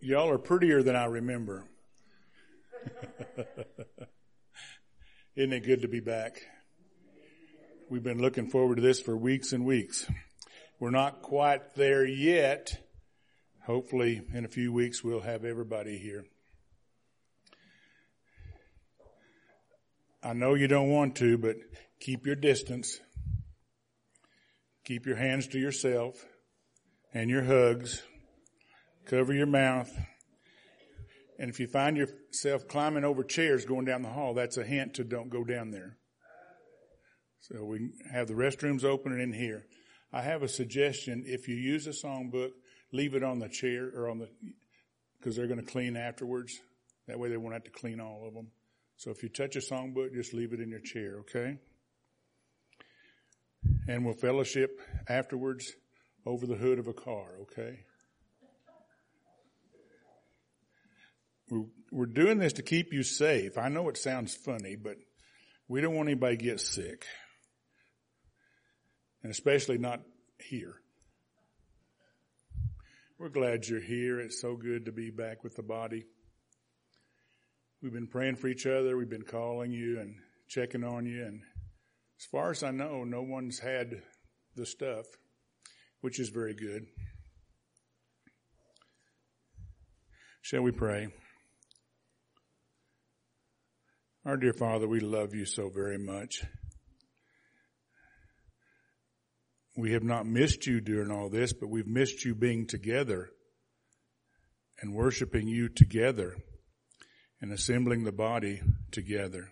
Y'all are prettier than I remember. Isn't it good to be back? We've been looking forward to this for weeks and weeks. We're not quite there yet. Hopefully in a few weeks we'll have everybody here. I know you don't want to, but keep your distance. Keep your hands to yourself and your hugs. Cover your mouth. And if you find yourself climbing over chairs going down the hall, that's a hint to don't go down there. So we have the restrooms open in here. I have a suggestion. If you use a songbook, leave it on the chair or because they're going to clean afterwards. That way they won't have to clean all of them. So if you touch a songbook, just leave it in your chair, okay? And we'll fellowship afterwards over the hood of a car, okay? We're doing this to keep you safe. I know it sounds funny, but we don't want anybody to get sick. And especially not here. We're glad you're here. It's so good to be back with the body. We've been praying for each other. We've been calling you and checking on you. And as far as I know, no one's had the stuff, which is very good. Shall we pray? Our dear Father, we love you so very much. We have not missed you during all this, but we've missed you being together and worshiping you together and assembling the body together.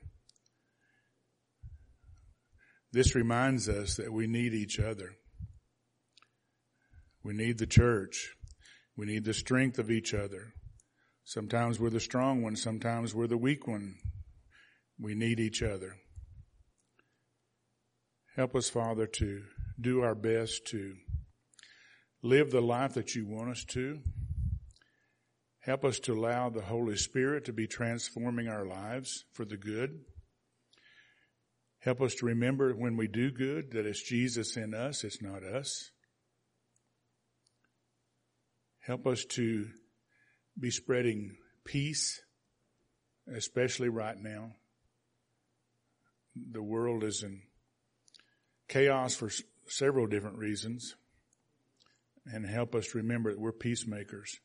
This reminds us that we need each other. We need the church. We need the strength of each other. Sometimes we're the strong one. Sometimes we're the weak one. We need each other. Help us, Father, to do our best to live the life that you want us to. Help us to allow the Holy Spirit to be transforming our lives for the good. Help us to remember when we do good that it's Jesus in us, it's not us. Help us to be spreading peace, especially right now. The world is in chaos for several different reasons. And help us remember that we're peacemakers.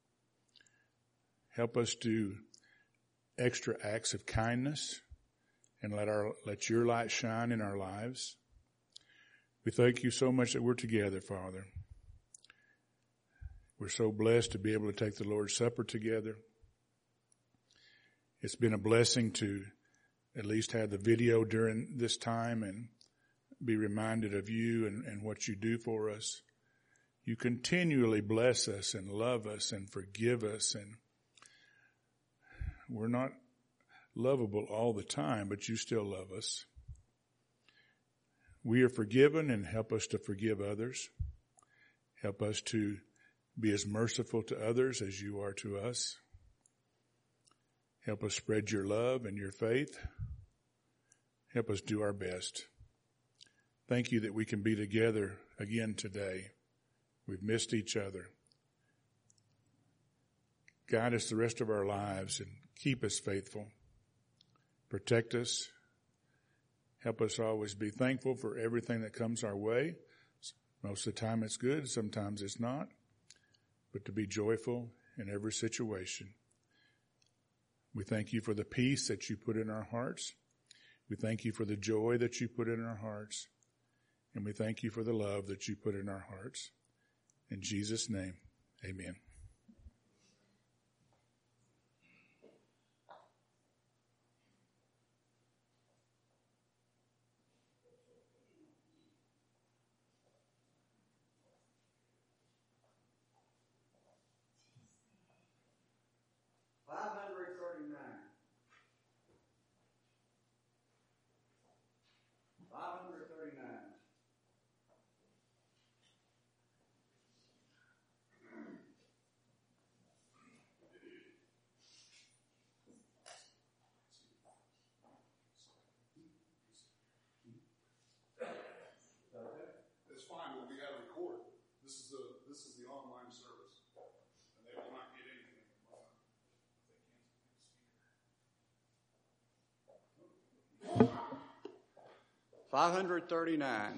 Help us do extra acts of kindness and let your light shine in our lives. We thank you so much that we're together, Father. We're so blessed to be able to take the Lord's Supper together. It's been a blessing to at least have the video during this time and be reminded of you and what you do for us. You continually bless us and love us and forgive us, and we're not lovable all the time, but you still love us. We are forgiven, and help us to forgive others. Help us to be as merciful to others as you are to us. Help us spread your love and your faith. Help us do our best. Thank you that we can be together again today. We've missed each other. Guide us the rest of our lives and keep us faithful. Protect us. Help us always be thankful for everything that comes our way. Most of the time it's good, sometimes it's not. But to be joyful in every situation. We thank you for the peace that you put in our hearts. We thank you for the joy that you put in our hearts. And we thank you for the love that you put in our hearts. In Jesus' name, amen. This is the online service, and they will not get anything. 539.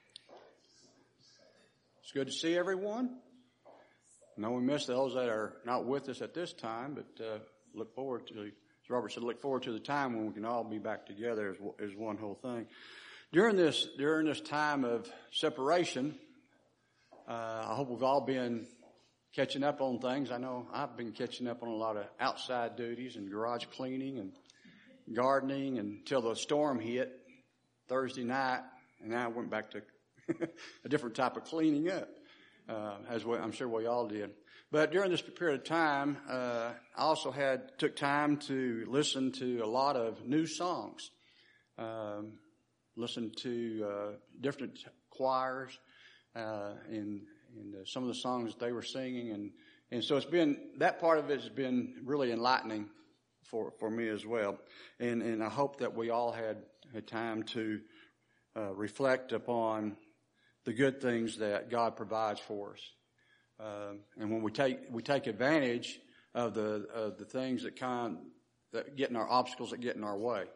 It's good to see everyone. I know we missed those that are not with us at this time, but look forward to, as Robert said, look forward to the time when we can all be back together as one whole thing. During this time of separation, I hope we've all been catching up on things. I know I've been catching up on a lot of outside duties and garage cleaning and gardening until the storm hit Thursday night, and now I went back to a different type of cleaning up, as I'm sure we all did. But during this period of time, I also took time to listen to a lot of new songs, listen to different choirs, and some of the songs that they were singing, and so that part of it has been really enlightening for me as well, and I hope that we all had time to reflect upon the good things that God provides for us, and when we take advantage of the things that get in our obstacles that get in our way.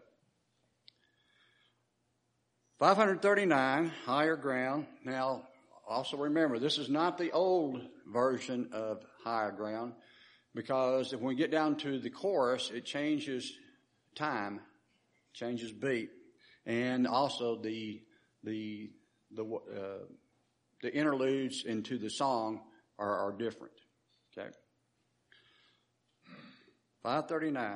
539, higher ground. Now, also remember, this is not the old version of higher ground, because when we get down to the chorus, it changes time, changes beat, and also the interludes into the song are different. Okay, 539.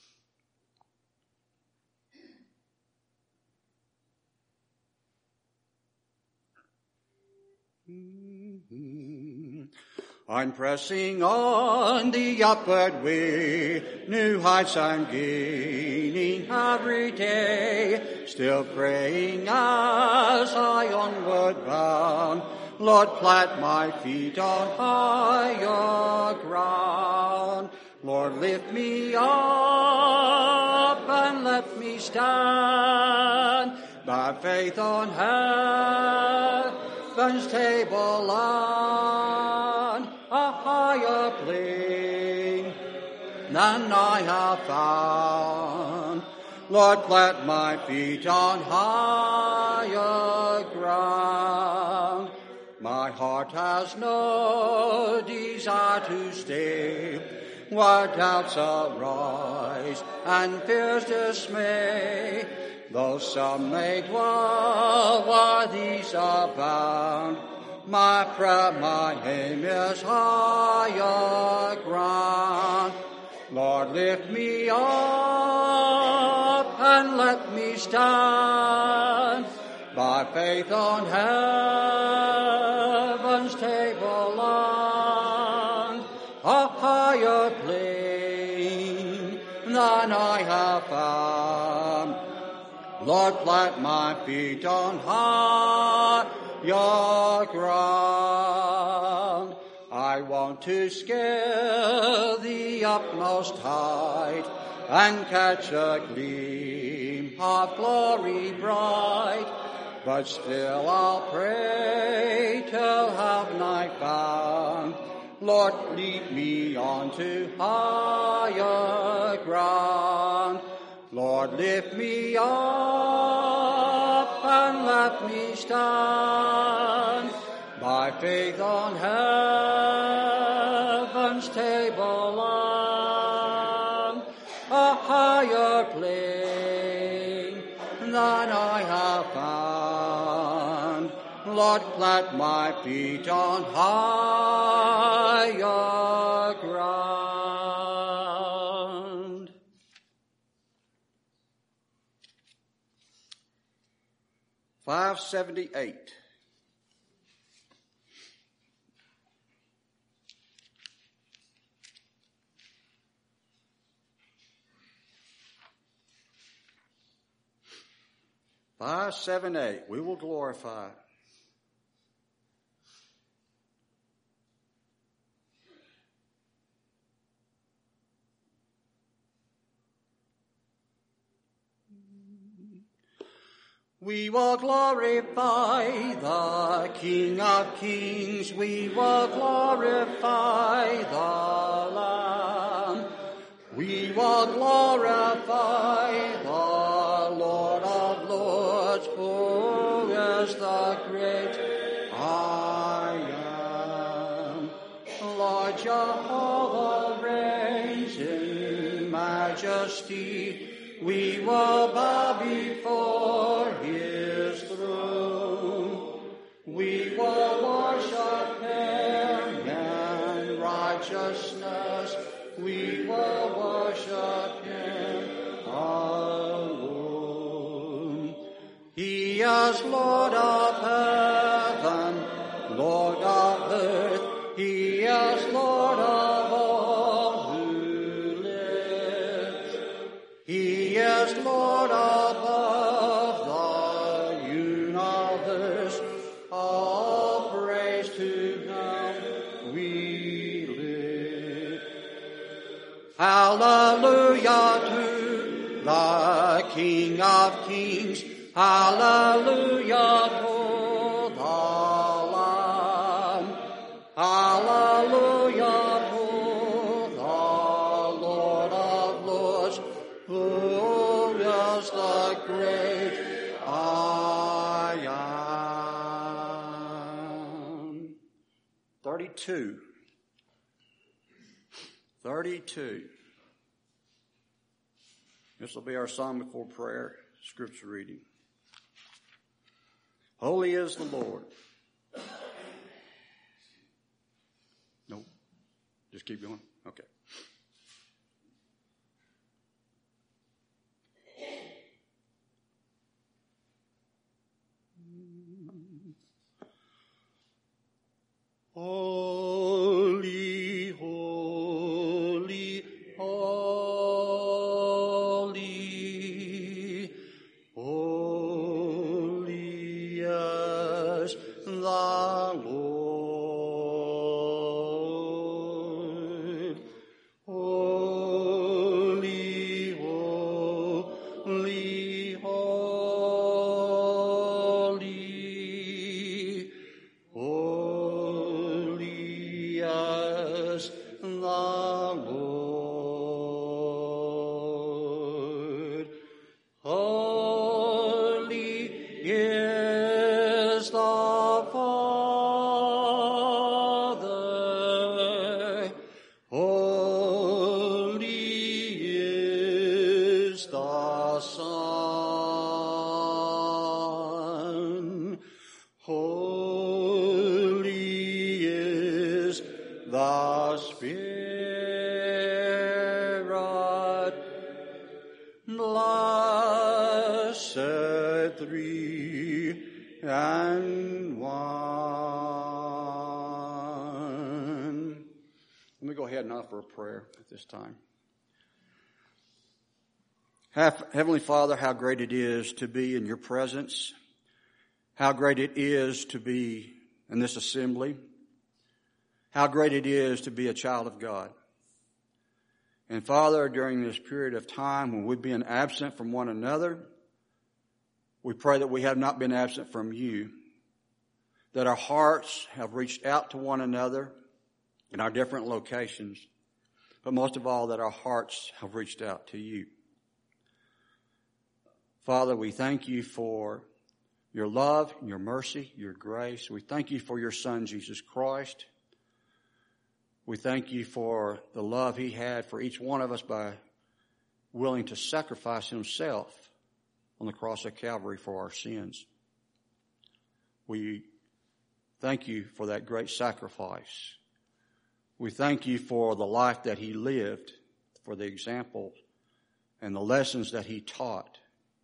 I'm pressing on the upward way, new heights I'm gaining every day, still praying as I onward bound. Lord, plant my feet on higher ground. Lord, lift me up and let me stand by faith on heaven's tableland, a higher plane than I have found. Lord, plant my feet on higher ground. My heart has no desire to stay where doubts arise and fears dismay. Though some may dwell where these abound, my prayer, my aim is higher ground. Lord, lift me up and let me stand by faith on heaven's tableland, a higher plane than I have found. Lord, plant my feet on higher ground. I want to scale the utmost height and catch a gleam of glory bright. But still I'll pray till have night found. Lord, lead me on to higher ground. Lord, lift me up and let me stand by faith on heaven's tableland, a higher plane than I have found. Lord, plant my feet on higher ground. 578. We will glorify. We will glorify the King of Kings. We will glorify the Lamb. We will glorify the Lord of Lords. For is the great I am. Lord Jehovah reigns in majesty. We will bow before his throne. We will worship him in righteousness. We will worship him alone. He is Lord of heaven, Lord of earth. He is Lord of all who lives. He is Lord above the universe. All praise to him we lift. Hallelujah to the King of Kings. Hallelujah to the Lamb. Hallelujah to the Lord of Lords, who is the great I am. 32. This will be our song before prayer, scripture reading. Holy is the Lord. Nope. Just keep going? Okay. Holy, holy, holy, holy is the Lord. Holy, holy, holy, holy is the Lord. Holy is the Father. Holy is the Son. Holy is the Spirit. Blessed three and one. Let me go ahead and offer a prayer at this time. Heavenly Father, how great it is to be in your presence. How great it is to be in this assembly. How great it is to be a child of God. And Father, during this period of time when we've been absent from one another, we pray that we have not been absent from you, that our hearts have reached out to one another in our different locations, but most of all that our hearts have reached out to you. Father, we thank you for your love, your mercy, your grace. We thank you for your Son, Jesus Christ. We thank you for the love he had for each one of us by willing to sacrifice himself on the cross of Calvary for our sins. We thank you for that great sacrifice. We thank you for the life that he lived, for the example and the lessons that he taught.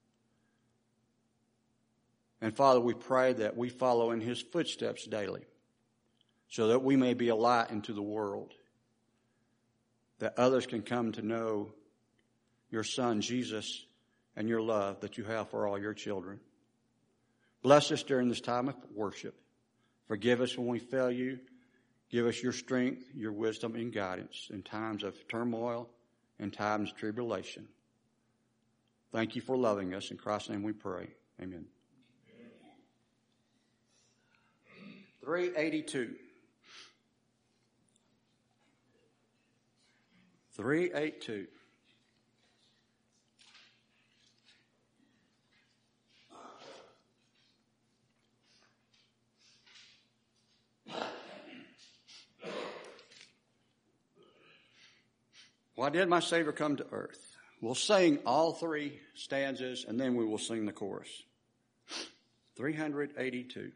And Father, we pray that we follow in his footsteps daily, so that we may be a light into the world, that others can come to know your Son, Jesus, and your love that you have for all your children. Bless us during this time of worship. Forgive us when we fail you. Give us your strength, your wisdom, and guidance in times of turmoil and times of tribulation. Thank you for loving us. In Christ's name we pray. Amen. 382. 382. Why did my Savior come to earth? We'll sing all three stanzas and then we will sing the chorus. 382.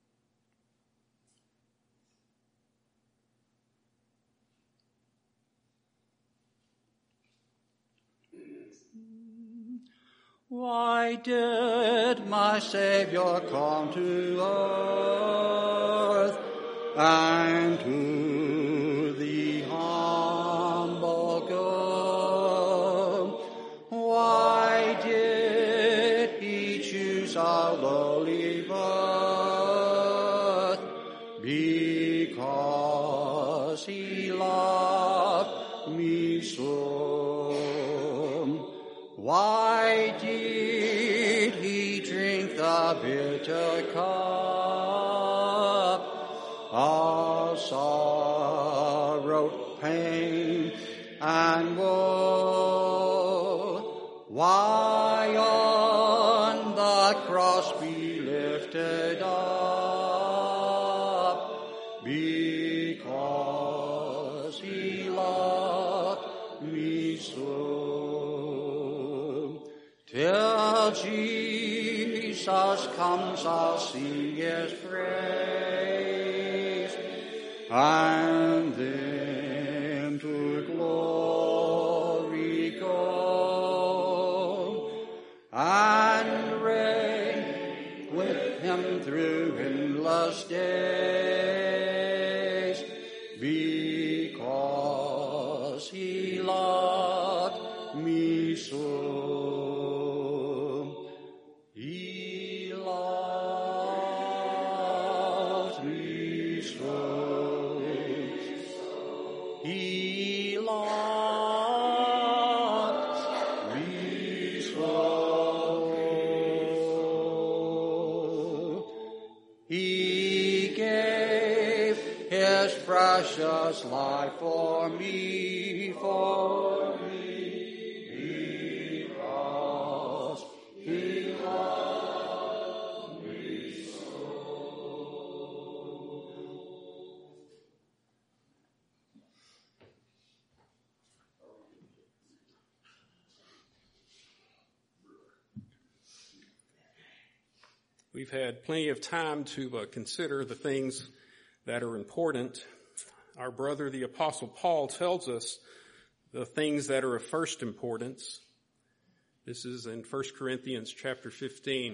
Why did my Savior come to earth and to the humble go? Why did he choose our lowly birth? Because he loved me so. Why did he drink the bitter cup of sorrow, pain, and woe? Why on the cross be lifted up? Because he loved me so. Till Jesus comes, I'll sing his praise, and then to glory go, and reign with him through endless days, because he loved me so. Precious life for me, because he loved me so. We've had plenty of time to consider the things that are important. Our brother, the Apostle Paul, tells us the things that are of first importance. This is in 1 Corinthians chapter 15.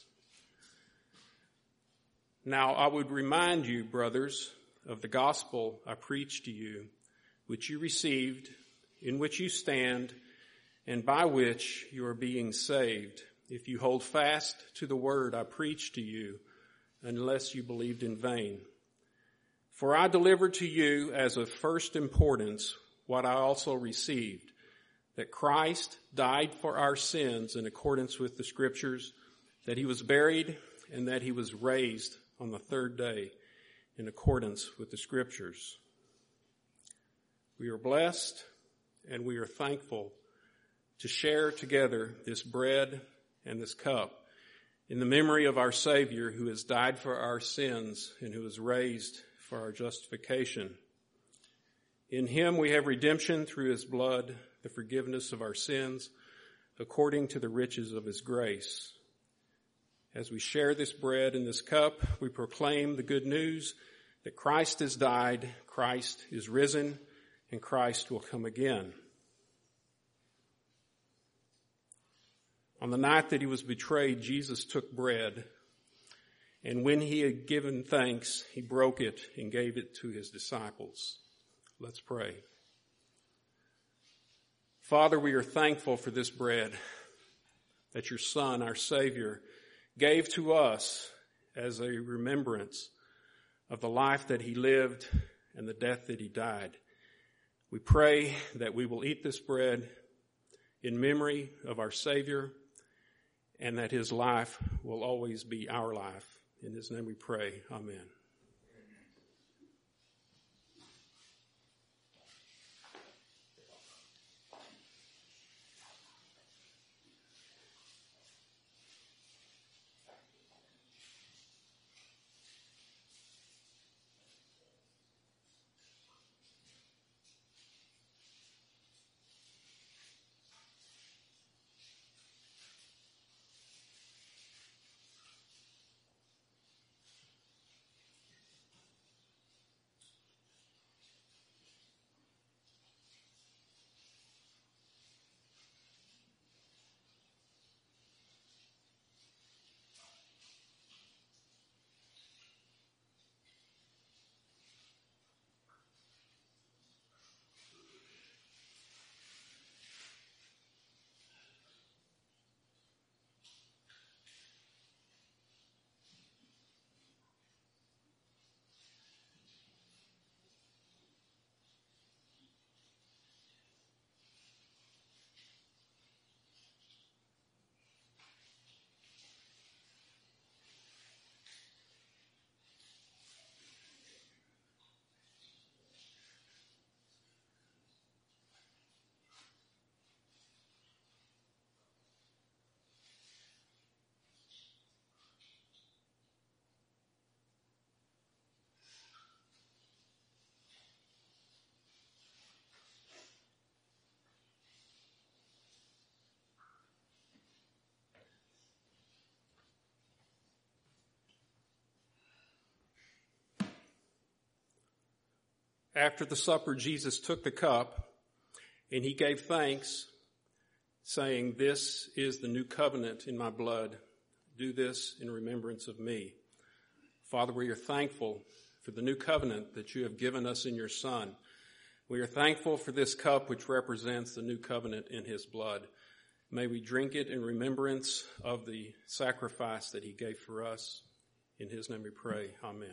Now I would remind you, brothers, of the gospel I preached to you, which you received, in which you stand, and by which you are being saved, if you hold fast to the word I preached to you, unless you believed in vain. For I delivered to you as of first importance what I also received, that Christ died for our sins in accordance with the Scriptures, that he was buried, and that he was raised on the third day in accordance with the Scriptures. We are blessed and we are thankful to share together this bread and this cup in the memory of our Savior, who has died for our sins and who was raised for our justification. In him we have redemption through his blood, the forgiveness of our sins, according to the riches of his grace. As we share this bread and this cup, we proclaim the good news that Christ has died, Christ is risen, and Christ will come again. On the night that he was betrayed, Jesus took bread, and when he had given thanks, he broke it and gave it to his disciples. Let's pray. Father, we are thankful for this bread that your Son, our Savior, gave to us as a remembrance of the life that he lived and the death that he died. We pray that we will eat this bread in memory of our Savior and that his life will always be our life. In his name we pray. Amen. after the supper, Jesus took the cup and he gave thanks, saying, "This is the new covenant in my blood. Do this in remembrance of me." Father, we are thankful for the new covenant that you have given us in your Son. We are thankful for this cup which represents the new covenant in his blood. May we drink it in remembrance of the sacrifice that he gave for us. In his name we pray. Amen.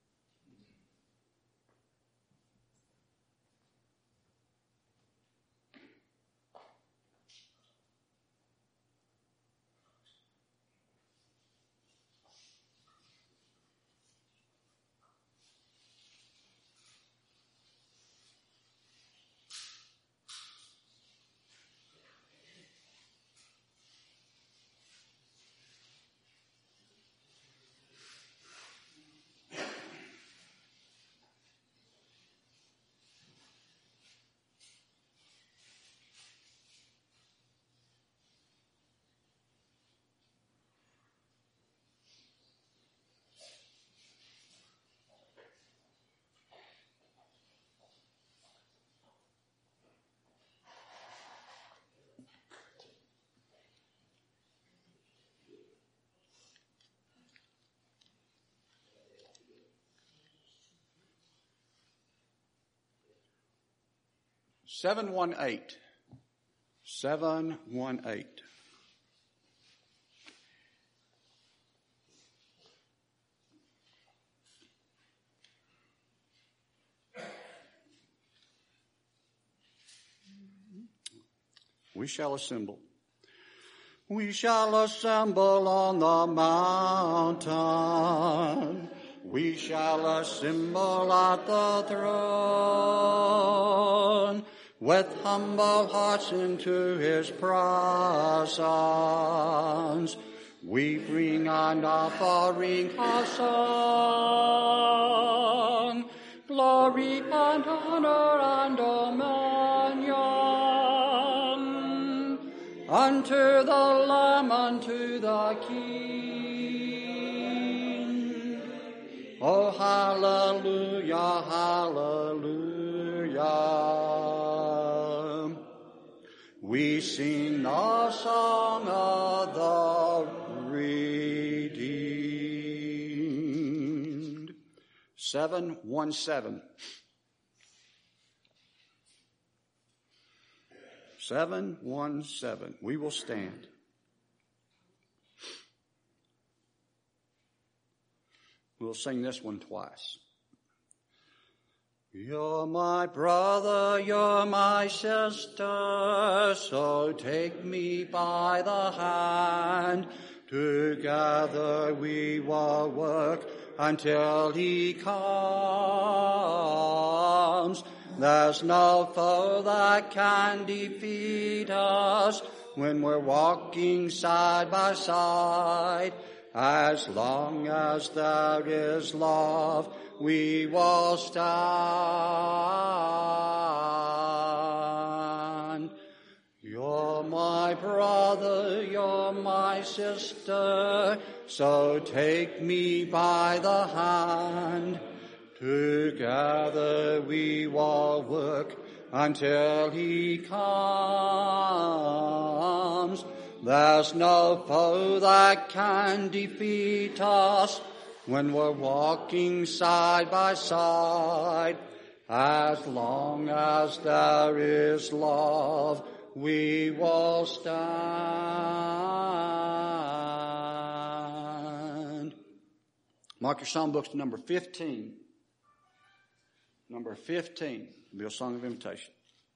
Seven 718. We shall assemble. We shall assemble on the mountain. We shall assemble at the throne. With humble hearts into his presence, we bring an offering of song, glory and honor and dominion, unto the Lamb, unto the King. Oh, hallelujah, hallelujah. We sing the song of the redeemed. 717. 717. We will stand. We'll sing this one twice. You're my brother, you're my sister, so take me by the hand. Together we will work until he comes. There's no foe that can defeat us when we're walking side by side. As long as there is love, we will stand. You're my brother, you're my sister, so take me by the hand. Together we will work until he comes. There's no foe that can defeat us when we're walking side by side. As long as there is love, we will stand. Mark your songbooks to number 15. Number 15 will be a song of invitation.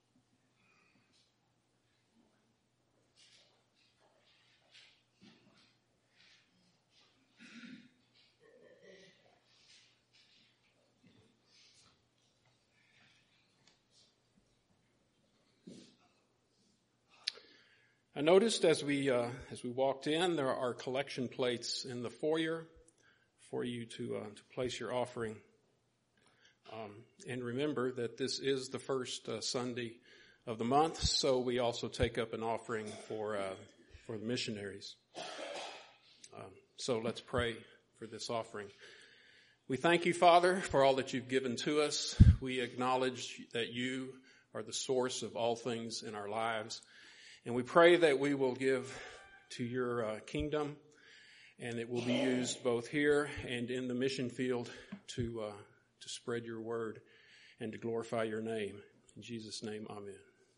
I noticed as we walked in, there are collection plates in the foyer for you to place your offering. And remember that this is the first Sunday of the month, so we also take up an offering for the missionaries. So let's pray for this offering. We thank you, Father, for all that you've given to us. We acknowledge that you are the source of all things in our lives. And we pray that we will give to your kingdom, and it will be used both here and in the mission field to spread your word and to glorify your name. In Jesus' name, amen.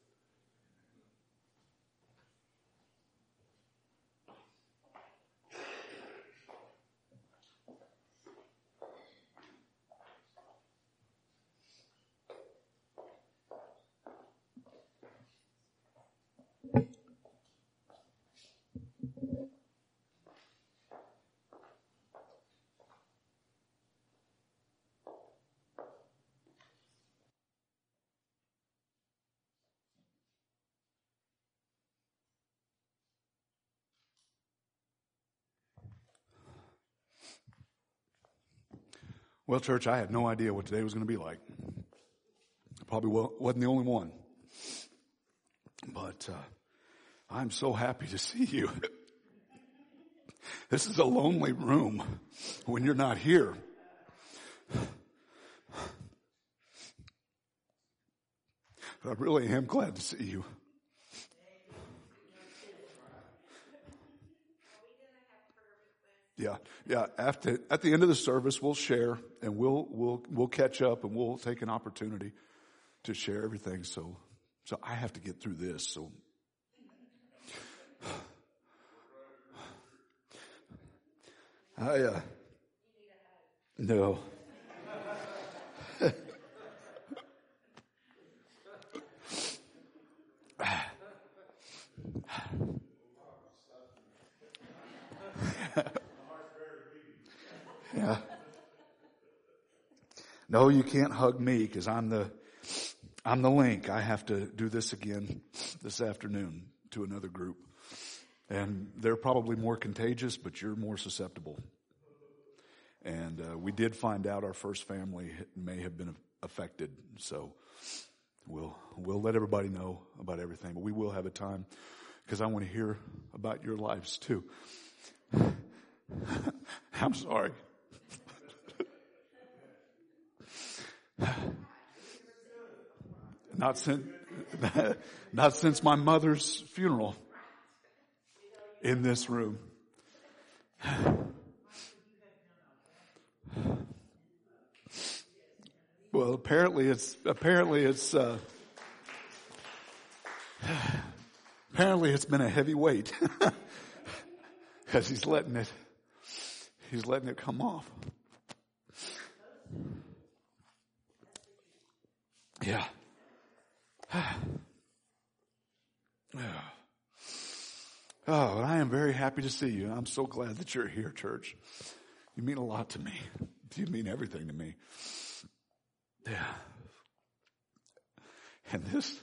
Well, church, I had no idea what today was going to be like. Probably wasn't the only one. But I'm so happy to see you. This is a lonely room when you're not here. But I really am glad to see you. Yeah. At the end of the service, we'll share and we'll catch up and we'll take an opportunity to share everything. So I have to get through this. So no. Yeah. No, you can't hug me because I'm the link. I have to do this again this afternoon to another group. And they're probably more contagious, but you're more susceptible. And we did find out our first family may have been affected. So we'll let everybody know about everything. But we will have a time because I want to hear about your lives too. I'm sorry. Not since my mother's funeral in this room. Well, apparently it's been a heavy weight because he's letting it come off. Yeah. Oh, I am very happy to see you. I'm so glad that you're here, church. You mean a lot to me. You mean everything to me. Yeah. And this,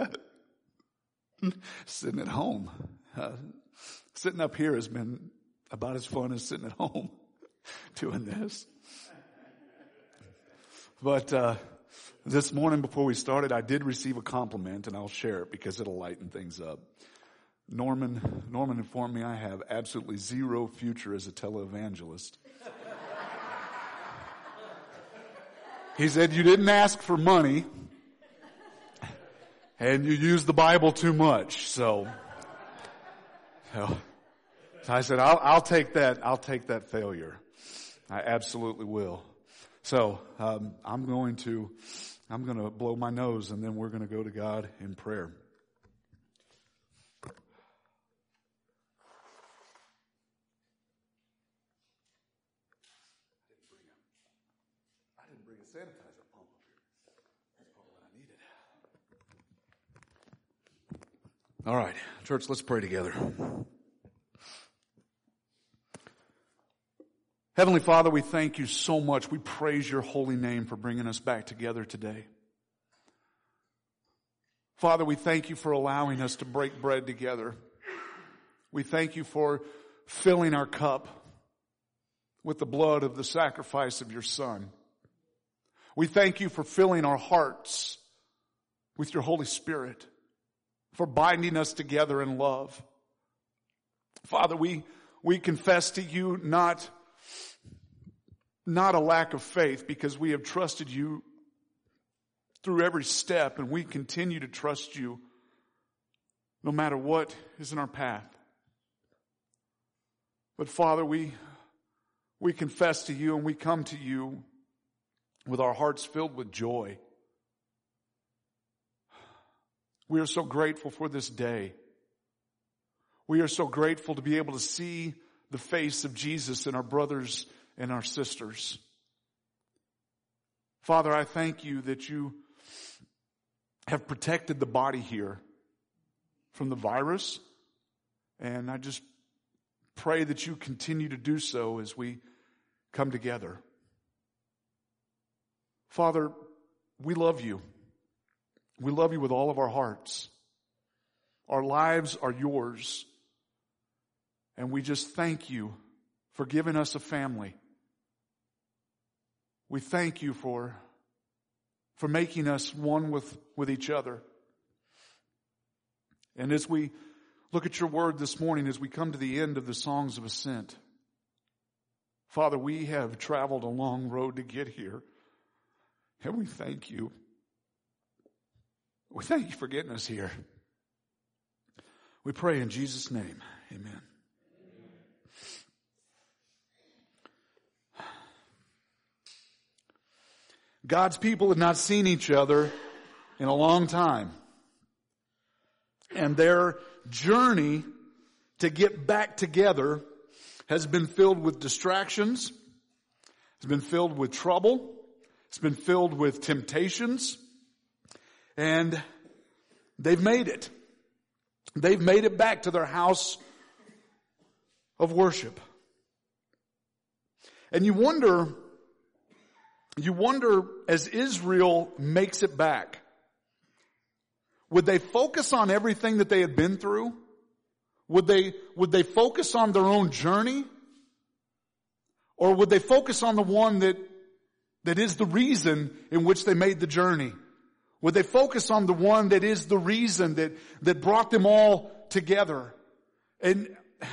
sitting at home, sitting up here has been about as fun as sitting at home doing this. But this morning before we started, I did receive a compliment, and I'll share it because it'll lighten things up. Norman informed me I have absolutely zero future as a televangelist. He said, you didn't ask for money, and you used the Bible too much. So I said, I'll take that. I'll take that failure. I absolutely will. So I'm going to blow my nose, and then we're going to go to God in prayer. I didn't bring a sanitizer pump up here. That's probably what I needed. All right, church, let's pray together. Heavenly Father, we thank you so much. We praise your holy name for bringing us back together today. Father, we thank you for allowing us to break bread together. We thank you for filling our cup with the blood of the sacrifice of your Son. We thank you for filling our hearts with your Holy Spirit, for binding us together in love. Father, we confess to you not not a lack of faith, because we have trusted you through every step, and we continue to trust you no matter what is in our path. But Father, we confess to you and we come to you with our hearts filled with joy. We are so grateful for this day. We are so grateful to be able to see the face of Jesus in our brothers and our sisters. Father, I thank you that you have protected the body here from the virus, and I just pray that you continue to do so as we come together. Father, we love you. We love you with all of our hearts. Our lives are yours. And we just thank you for giving us a family. We thank you for making us one with each other. And as we look at your word this morning, as we come to the end of the Songs of Ascent, Father, we have traveled a long road to get here. And we thank you. We thank you for getting us here. We pray in Jesus' name. Amen. God's people had not seen each other in a long time. And their journey to get back together has been filled with distractions. It's been filled with trouble. It's been filled with temptations. And they've made it. They've made it back to their house of worship. And you wonder as Israel makes it back, would they focus on everything that they had been through? Would they focus on their own journey? Or would they focus on the one that is the reason in which they made the journey? Would they focus on the one that is the reason that brought them all together? And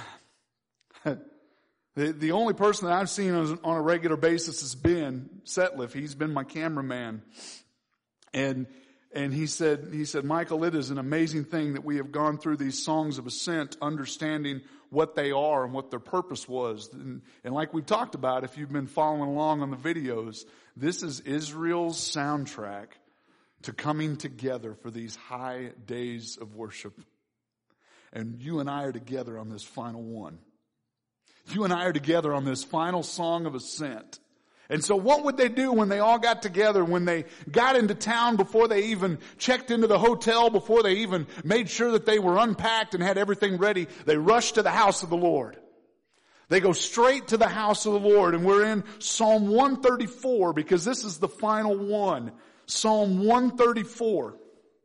the only person that I've seen on a regular basis has been Setliff. He's been my cameraman. And he said, Michael, it is an amazing thing that we have gone through these songs of ascent, understanding what they are and what their purpose was. And like we've talked about, if you've been following along on the videos, this is Israel's soundtrack to coming together for these high days of worship. And you and I are together on this final one. You and I are together on this final song of ascent. And so what would they do when they all got together, when they got into town, before they even checked into the hotel, before they even made sure that they were unpacked and had everything ready? They rushed to the house of the Lord. They go straight to the house of the Lord. And we're in Psalm 134 because this is the final one. Psalm 134.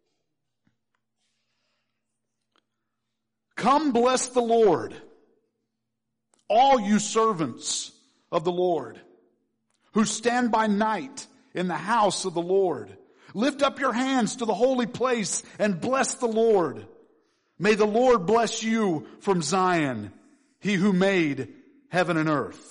Come bless the Lord, all you servants of the Lord, who stand by night in the house of the Lord. Lift up your hands to the holy place and bless the Lord. May the Lord bless you from Zion, he who made heaven and earth.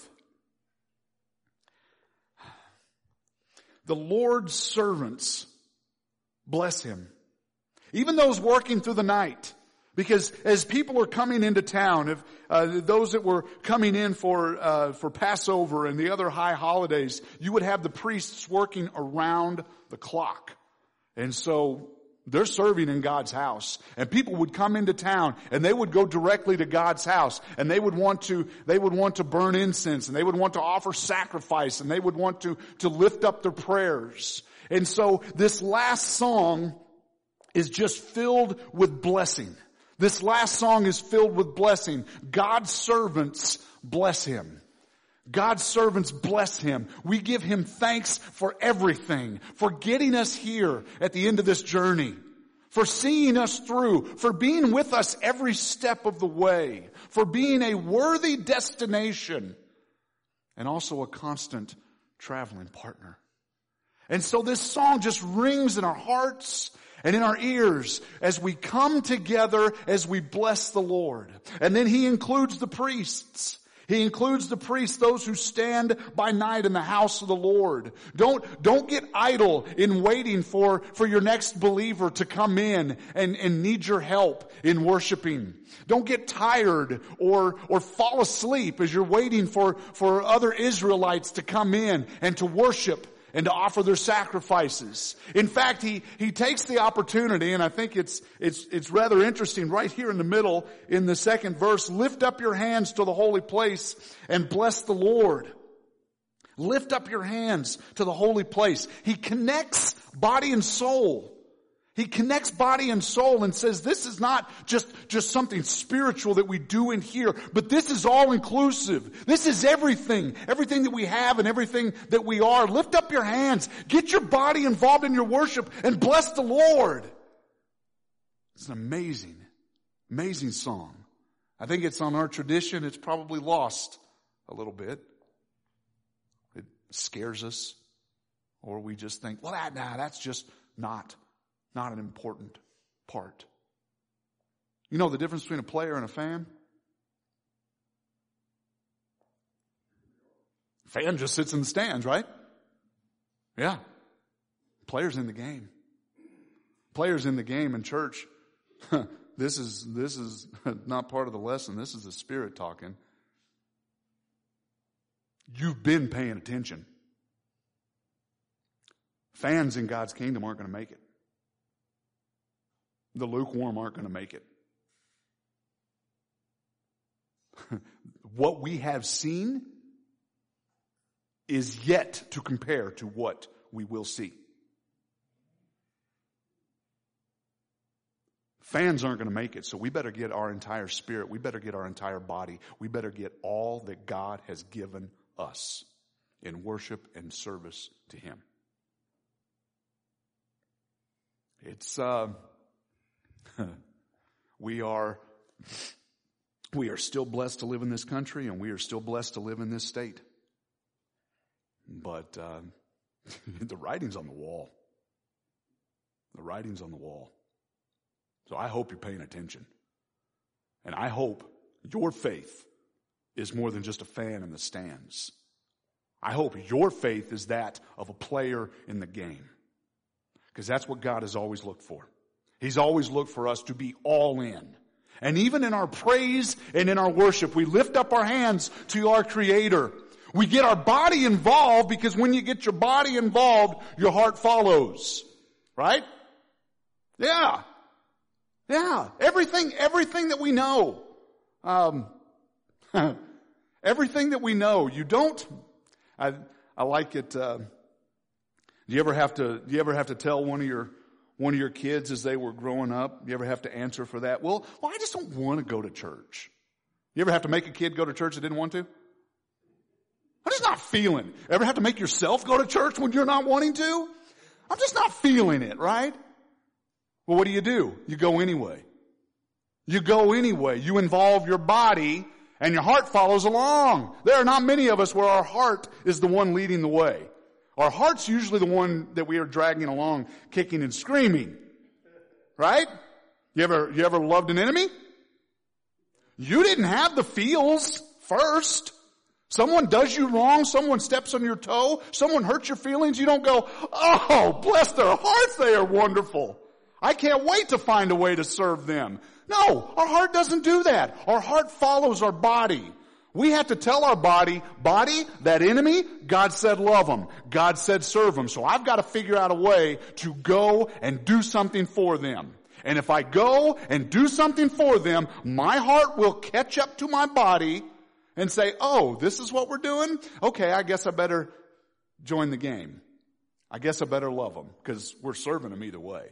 The Lord's servants bless him. Even those working through the night. Because as people are coming into town, if those that were coming in for Passover and the other high holidays, you would have the priests working around the clock. And so they're serving in God's house. And people would come into town and they would go directly to God's house. And they would want to burn incense, and they would want to offer sacrifice, and they would want to lift up their prayers. And so this last song is just filled with blessing. This last song is filled with blessing. God's servants bless him. God's servants bless him. We give him thanks for everything, for getting us here at the end of this journey, for seeing us through, for being with us every step of the way, for being a worthy destination, and also a constant traveling partner. And so this song just rings in our hearts and in our ears as we come together, as we bless the Lord. And then he includes the priests. He includes the priests, those who stand by night in the house of the Lord. Don't get idle in waiting for your next believer to come in and need your help in worshiping. Don't get tired or fall asleep as you're waiting for other Israelites to come in and to worship and to offer their sacrifices. In fact, he takes the opportunity, and I think it's rather interesting right here in the middle in the second verse. Lift up your hands to the holy place and bless the Lord. Lift up your hands to the holy place. He connects body and soul. He connects body and soul and says this is not just something spiritual that we do in here, but this is all inclusive. This is everything that we have and everything that we are. Lift up your hands. Get your body involved in your worship and bless the Lord. It's an amazing, amazing song. I think it's on our tradition. It's probably lost a little bit. It scares us. Or we just think, well, that's just not an important part. You know the difference between a player and a fan? Fan just sits in the stands, right? Yeah. Players in the game. Players in the game in church. This is not part of the lesson. This is the Spirit talking. You've been paying attention. Fans in God's kingdom aren't going to make it. The lukewarm aren't going to make it. What we have seen is yet to compare to what we will see. Fans aren't going to make it, so we better get our entire spirit. We better get our entire body. We better get all that God has given us in worship and service to Him. It's we are still blessed to live in this country, and we are still blessed to live in this state. But the writing's on the wall. The writing's on the wall. So I hope you're paying attention. And I hope your faith is more than just a fan in the stands. I hope your faith is that of a player in the game. Because that's what God has always looked for. He's always looked for us to be all in. And even in our praise and in our worship, we lift up our hands to our Creator. We get our body involved, because when you get your body involved, your heart follows. Right? Yeah. Yeah. Everything that we know. Everything that we know. You don't, I like it, do you ever have to tell one of your kids as they were growing up? You ever have to answer for that? Well, I just don't want to go to church. You ever have to make a kid go to church that didn't want to? I'm just not feeling. Ever have to make yourself go to church when you're not wanting to? I'm just not feeling it, right? Well, what do? You go anyway. You go anyway. You involve your body and your heart follows along. There are not many of us where our heart is the one leading the way. Our heart's usually the one that we are dragging along, kicking and screaming. Right? You ever loved an enemy? You didn't have the feels first. Someone does you wrong, someone steps on your toe, someone hurts your feelings, you don't go, oh, bless their hearts, they are wonderful. I can't wait to find a way to serve them. No, our heart doesn't do that. Our heart follows our body. We have to tell our body, that enemy, God said love them. God said serve them. So I've got to figure out a way to go and do something for them. And if I go and do something for them, my heart will catch up to my body and say, oh, this is what we're doing? Okay, I guess I better join the game. I guess I better love them, because we're serving them either way.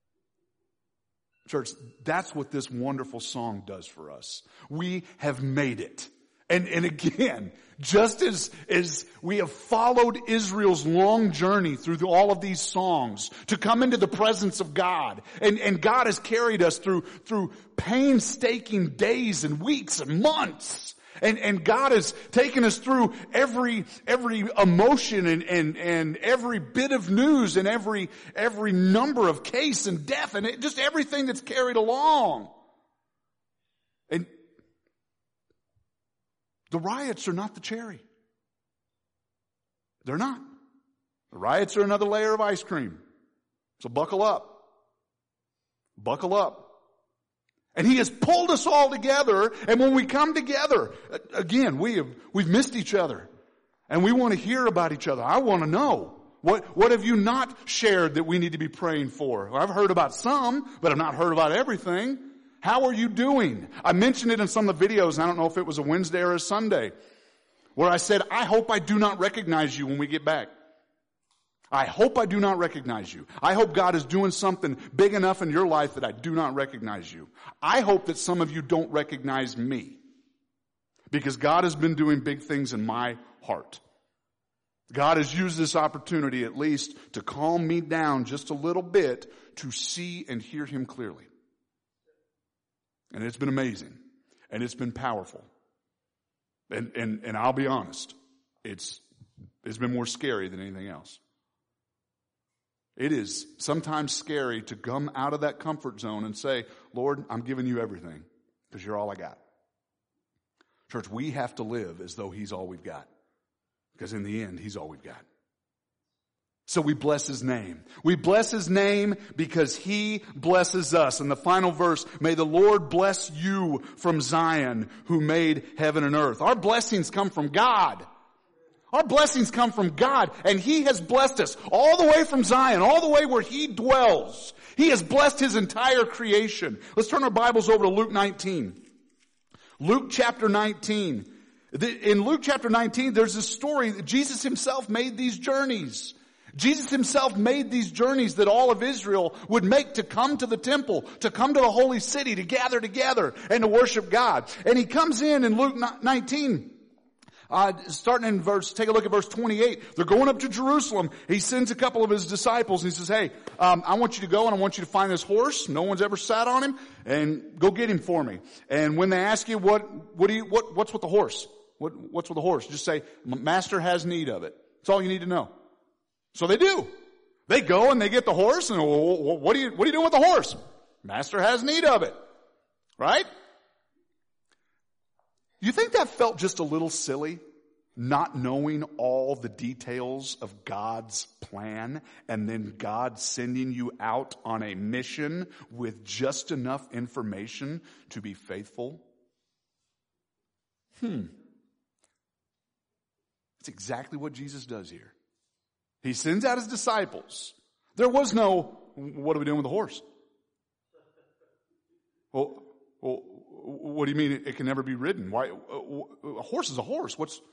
Church, that's what this wonderful song does for us. We have made it. And again, just as we have followed Israel's long journey through all of these songs to come into the presence of God, and God has carried us through painstaking days and weeks and months. And God has taken us through every emotion and every bit of news and every number of case and death and just everything that's carried along. And The riots are not the cherry. They're not. The riots are another layer of ice cream. So buckle up. Buckle up. And He has pulled us all together, and when we come together, again, we've missed each other. And we want to hear about each other. I want to know. What have you not shared that we need to be praying for? Well, I've heard about some, but I've not heard about everything. How are you doing? I mentioned it in some of the videos, and I don't know if it was a Wednesday or a Sunday, where I said, I hope I do not recognize you when we get back. I hope I do not recognize you. I hope God is doing something big enough in your life that I do not recognize you. I hope that some of you don't recognize me, because God has been doing big things in my heart. God has used this opportunity at least to calm me down just a little bit to see and hear Him clearly. And it's been amazing. And it's been powerful. And I'll be honest, it's been more scary than anything else. It is sometimes scary to come out of that comfort zone and say, Lord, I'm giving you everything because you're all I got. Church, we have to live as though He's all we've got, because in the end, He's all we've got. So we bless His name. We bless His name because He blesses us. In the final verse, may the Lord bless you from Zion, who made heaven and earth. Our blessings come from God. Our blessings come from God, and He has blessed us all the way from Zion, all the way where He dwells. He has blessed His entire creation. Let's turn our Bibles over to Luke 19. Luke chapter 19. In Luke chapter 19, there's a story that Jesus Himself made these journeys. Jesus Himself made these journeys that all of Israel would make to come to the temple, to come to the holy city, to gather together and to worship God. And He comes in Luke 19, starting in take a look at verse 28. They're going up to Jerusalem. He sends a couple of His disciples. He says, hey, I want you to go and I want you to find this horse. No one's ever sat on him, and go get him for me. And when they ask you, what's with the horse? What's with the horse? Just say, Master has need of it. That's all you need to know. So they do. They go and they get the horse, and what are you doing with the horse? Master has need of it. Right? You think that felt just a little silly, not knowing all the details of God's plan, and then God sending you out on a mission with just enough information to be faithful? That's exactly what Jesus does here. He sends out His disciples. There was no, what are we doing with the horse? Well, what do you mean it can never be ridden? Why? A horse is a horse.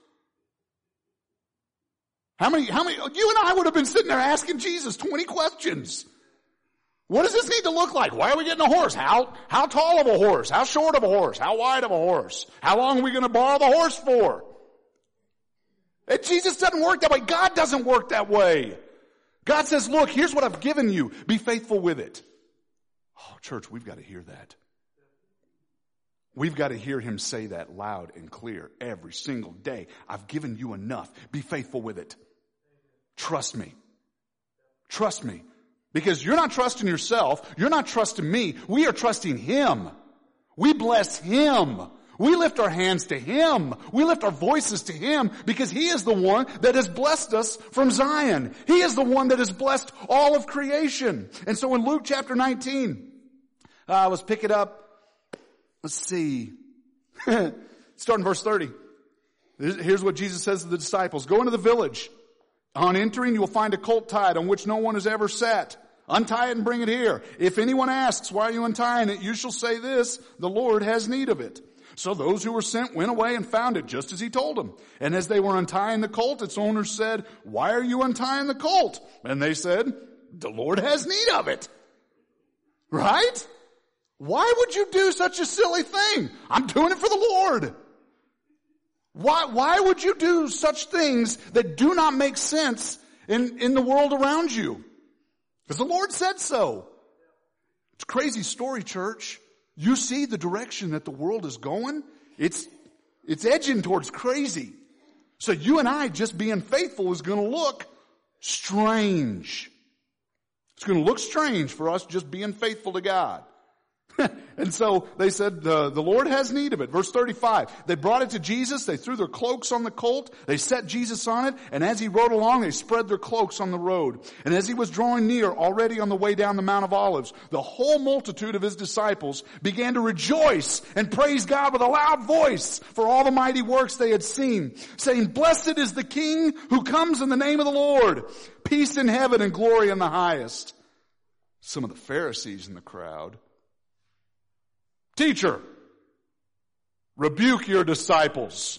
How many, you and I would have been sitting there asking Jesus 20 questions. What does this need to look like? Why are we getting a horse? How tall of a horse? How short of a horse? How wide of a horse? How long are we going to borrow the horse for? And Jesus doesn't work that way. God doesn't work that way. God says, look, here's what I've given you. Be faithful with it. Oh, church, we've got to hear that. We've got to hear Him say that loud and clear every single day. I've given you enough. Be faithful with it. Trust me. Trust me. Because you're not trusting yourself. You're not trusting me. We are trusting Him. We bless Him. We lift our hands to Him. We lift our voices to Him because He is the one that has blessed us from Zion. He is the one that has blessed all of creation. And so in Luke chapter 19, let's pick it up. Let's see. Start in verse 30. Here's what Jesus says to the disciples. Go into the village. On entering, you will find a colt tied on which no one has ever sat. Untie it and bring it here. If anyone asks, why are you untying it? You shall say this, the Lord has need of it. So those who were sent went away and found it just as He told them. And as they were untying the colt, its owner said, why are you untying the colt? And they said, the Lord has need of it. Right? Why would you do such a silly thing? I'm doing it for the Lord. Why would you do such things that do not make sense in the world around you? Because the Lord said so. It's a crazy story, church. You see the direction that the world is going? It's edging towards crazy. So you and I just being faithful is going to look strange. It's going to look strange for us just being faithful to God. And so they said, the Lord has need of it. Verse 35, they brought it to Jesus. They threw their cloaks on the colt. They set Jesus on it. And as he rode along, they spread their cloaks on the road. And as he was drawing near, already on the way down the Mount of Olives, the whole multitude of his disciples began to rejoice and praise God with a loud voice for all the mighty works they had seen, saying, "Blessed is the King who comes in the name of the Lord. Peace in heaven and glory in the highest." Some of the Pharisees in the crowd, "Teacher, rebuke your disciples.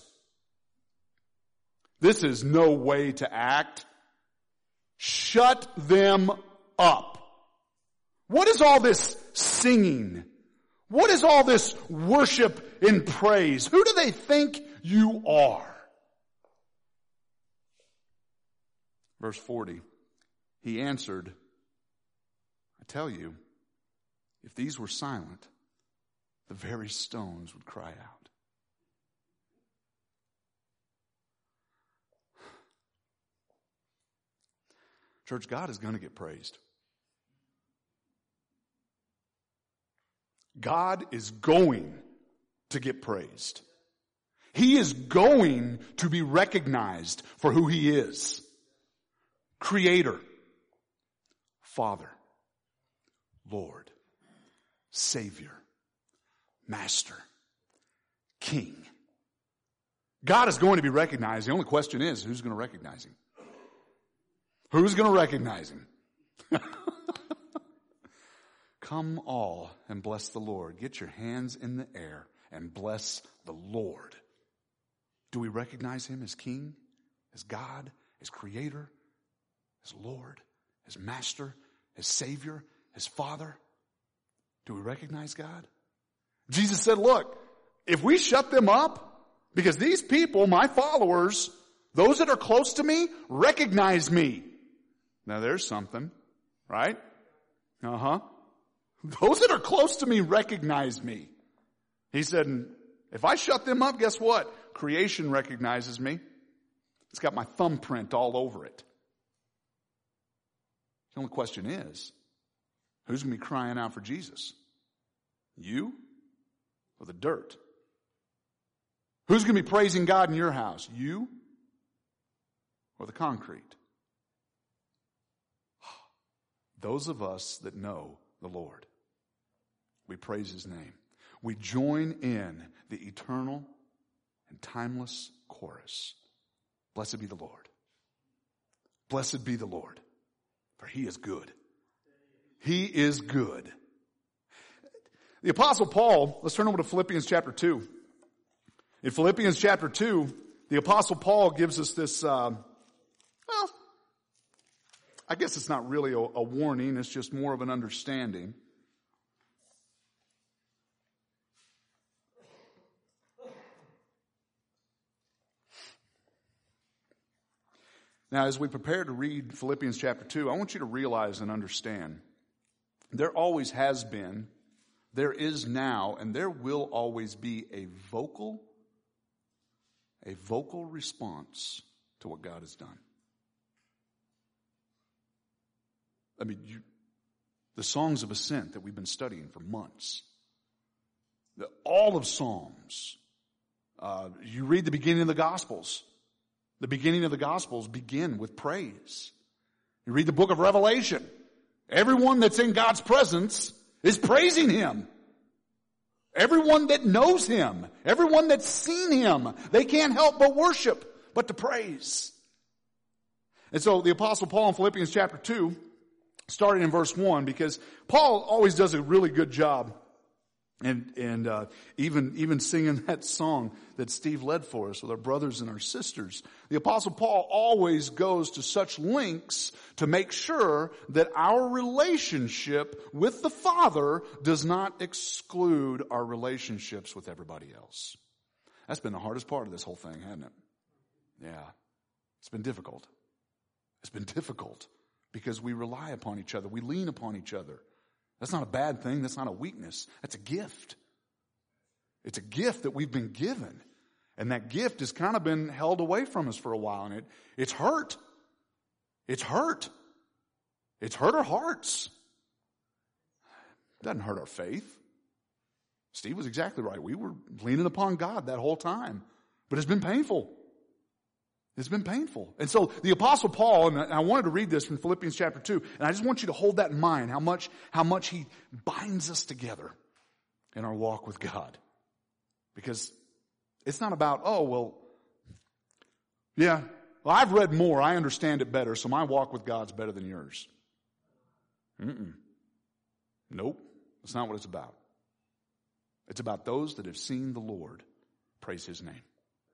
This is no way to act. Shut them up." What is all this singing? What is all this worship and praise? Who do they think you are? Verse 40, he answered, "I tell you, if these were silent, the very stones would cry out." Church, God is going to get praised. God is going to get praised. He is going to be recognized for who he is. Creator, Father, Lord, Savior, Master, King. God is going to be recognized. The only question is, who's going to recognize him? Who's going to recognize him? Come all and bless the Lord. Get your hands in the air and bless the Lord. Do we recognize him as King, as God, as Creator, as Lord, as Master, as Savior, as Father? Do we recognize God? Jesus said, look, if we shut them up, because these people, my followers, those that are close to me, recognize me. Now there's something, right? Those that are close to me recognize me. He said, if I shut them up, guess what? Creation recognizes me. It's got my thumbprint all over it. The only question is, who's going to be crying out for Jesus? You or the dirt? Who's going to be praising God in your house? You or the concrete? Those of us that know the Lord, we praise his name. We join in the eternal and timeless chorus. Blessed be the Lord. Blessed be the Lord, for he is good. He is good. The Apostle Paul, let's turn over to Philippians chapter 2. In Philippians chapter 2, the Apostle Paul gives us this, I guess it's not really a warning, it's just more of an understanding. Now, as we prepare to read Philippians chapter 2, I want you to realize and understand there always has been, there is now, and there will always be a vocal response to what God has done. I mean, the songs of ascent that we've been studying for months, all of Psalms, you read the beginning of the Gospels. The beginning of the Gospels begin with praise. You read the book of Revelation. Everyone that's in God's presence is praising him. Everyone that knows him, everyone that's seen him, they can't help but worship, but to praise. And so the Apostle Paul in Philippians chapter 2, starting in verse 1, because Paul always does a really good job. And even singing that song that Steve led for us with our brothers and our sisters. The Apostle Paul always goes to such lengths to make sure that our relationship with the Father does not exclude our relationships with everybody else. That's been the hardest part of this whole thing, hasn't it? Yeah. It's been difficult. It's been difficult because we rely upon each other. We lean upon each other. That's not a bad thing. That's not a weakness. That's a gift. It's a gift that we've been given. And that gift has kind of been held away from us for a while. And it's hurt. It's hurt. It's hurt our hearts. It doesn't hurt our faith. Steve was exactly right. We were leaning upon God that whole time. But it's been painful. It's been painful. And so the Apostle Paul, and I wanted to read this from Philippians chapter 2, and I just want you to hold that in mind, how much he binds us together in our walk with God. Because it's not about, I've read more, I understand it better, so my walk with God's better than yours. Nope, that's not what it's about. It's about those that have seen the Lord praise His name.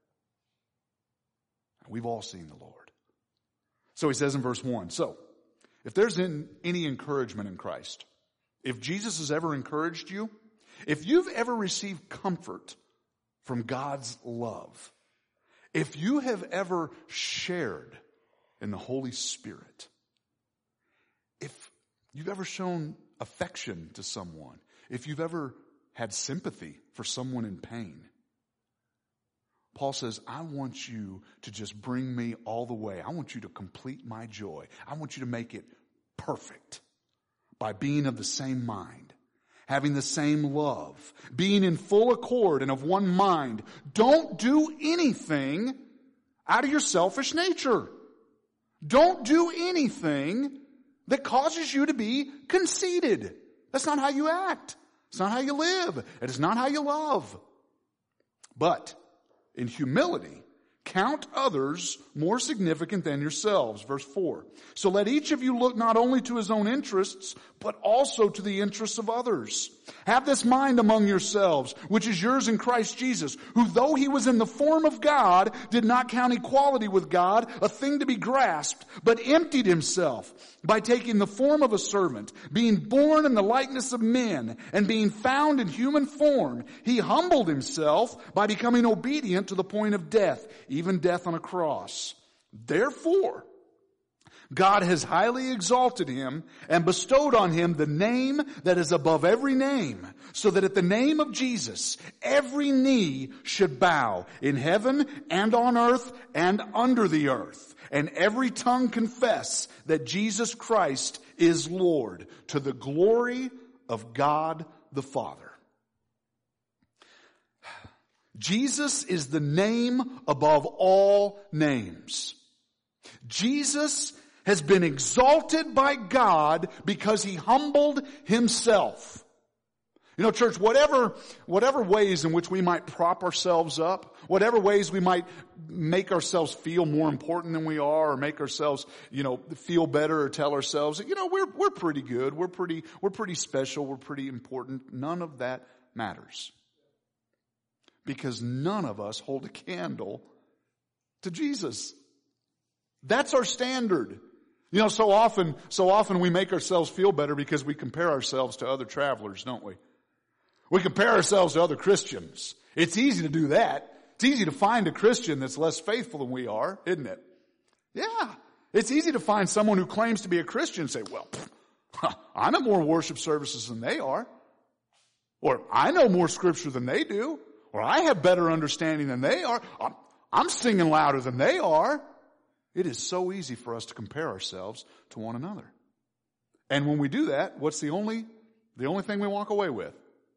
We've all seen the Lord. So he says in verse 1, so if there's any encouragement in Christ, if Jesus has ever encouraged you, if you've ever received comfort from God's love, if you have ever shared in the Holy Spirit, if you've ever shown affection to someone, if you've ever had sympathy for someone in pain, Paul says, I want you to just bring me all the way. I want you to complete my joy. I want you to make it perfect by being of the same mind, having the same love, being in full accord and of one mind. Don't do anything out of your selfish nature. Don't do anything that causes you to be conceited. That's not how you act. It's not how you live. It is not how you love. But in humility, count others more significant than yourselves. Verse 4. So let each of you look not only to his own interests, but also to the interests of others. Have this mind among yourselves, which is yours in Christ Jesus, who though he was in the form of God, did not count equality with God a thing to be grasped, but emptied himself by taking the form of a servant, being born in the likeness of men, and being found in human form. He humbled himself by becoming obedient to the point of death, even death on a cross. Therefore, God has highly exalted him and bestowed on him the name that is above every name, so that at the name of Jesus, every knee should bow in heaven and on earth and under the earth, and every tongue confess that Jesus Christ is Lord, to the glory of God the Father. Jesus is the name above all names. Jesus has been exalted by God because he humbled himself. You know, church, whatever ways in which we might prop ourselves up, whatever ways we might make ourselves feel more important than we are, or make ourselves, feel better, or tell ourselves, we're pretty good, we're pretty special, we're pretty important. None of that matters. Because none of us hold a candle to Jesus. That's our standard. So often we make ourselves feel better because we compare ourselves to other travelers, don't we? We compare ourselves to other Christians. It's easy to do that. It's easy to find a Christian that's less faithful than we are, isn't it? Yeah. It's easy to find someone who claims to be a Christian and say, well, I'm at more worship services than they are. Or I know more scripture than they do. Or I have better understanding than they are. I'm singing louder than they are. It is so easy for us to compare ourselves to one another. And when we do that, what's the only thing we walk away with?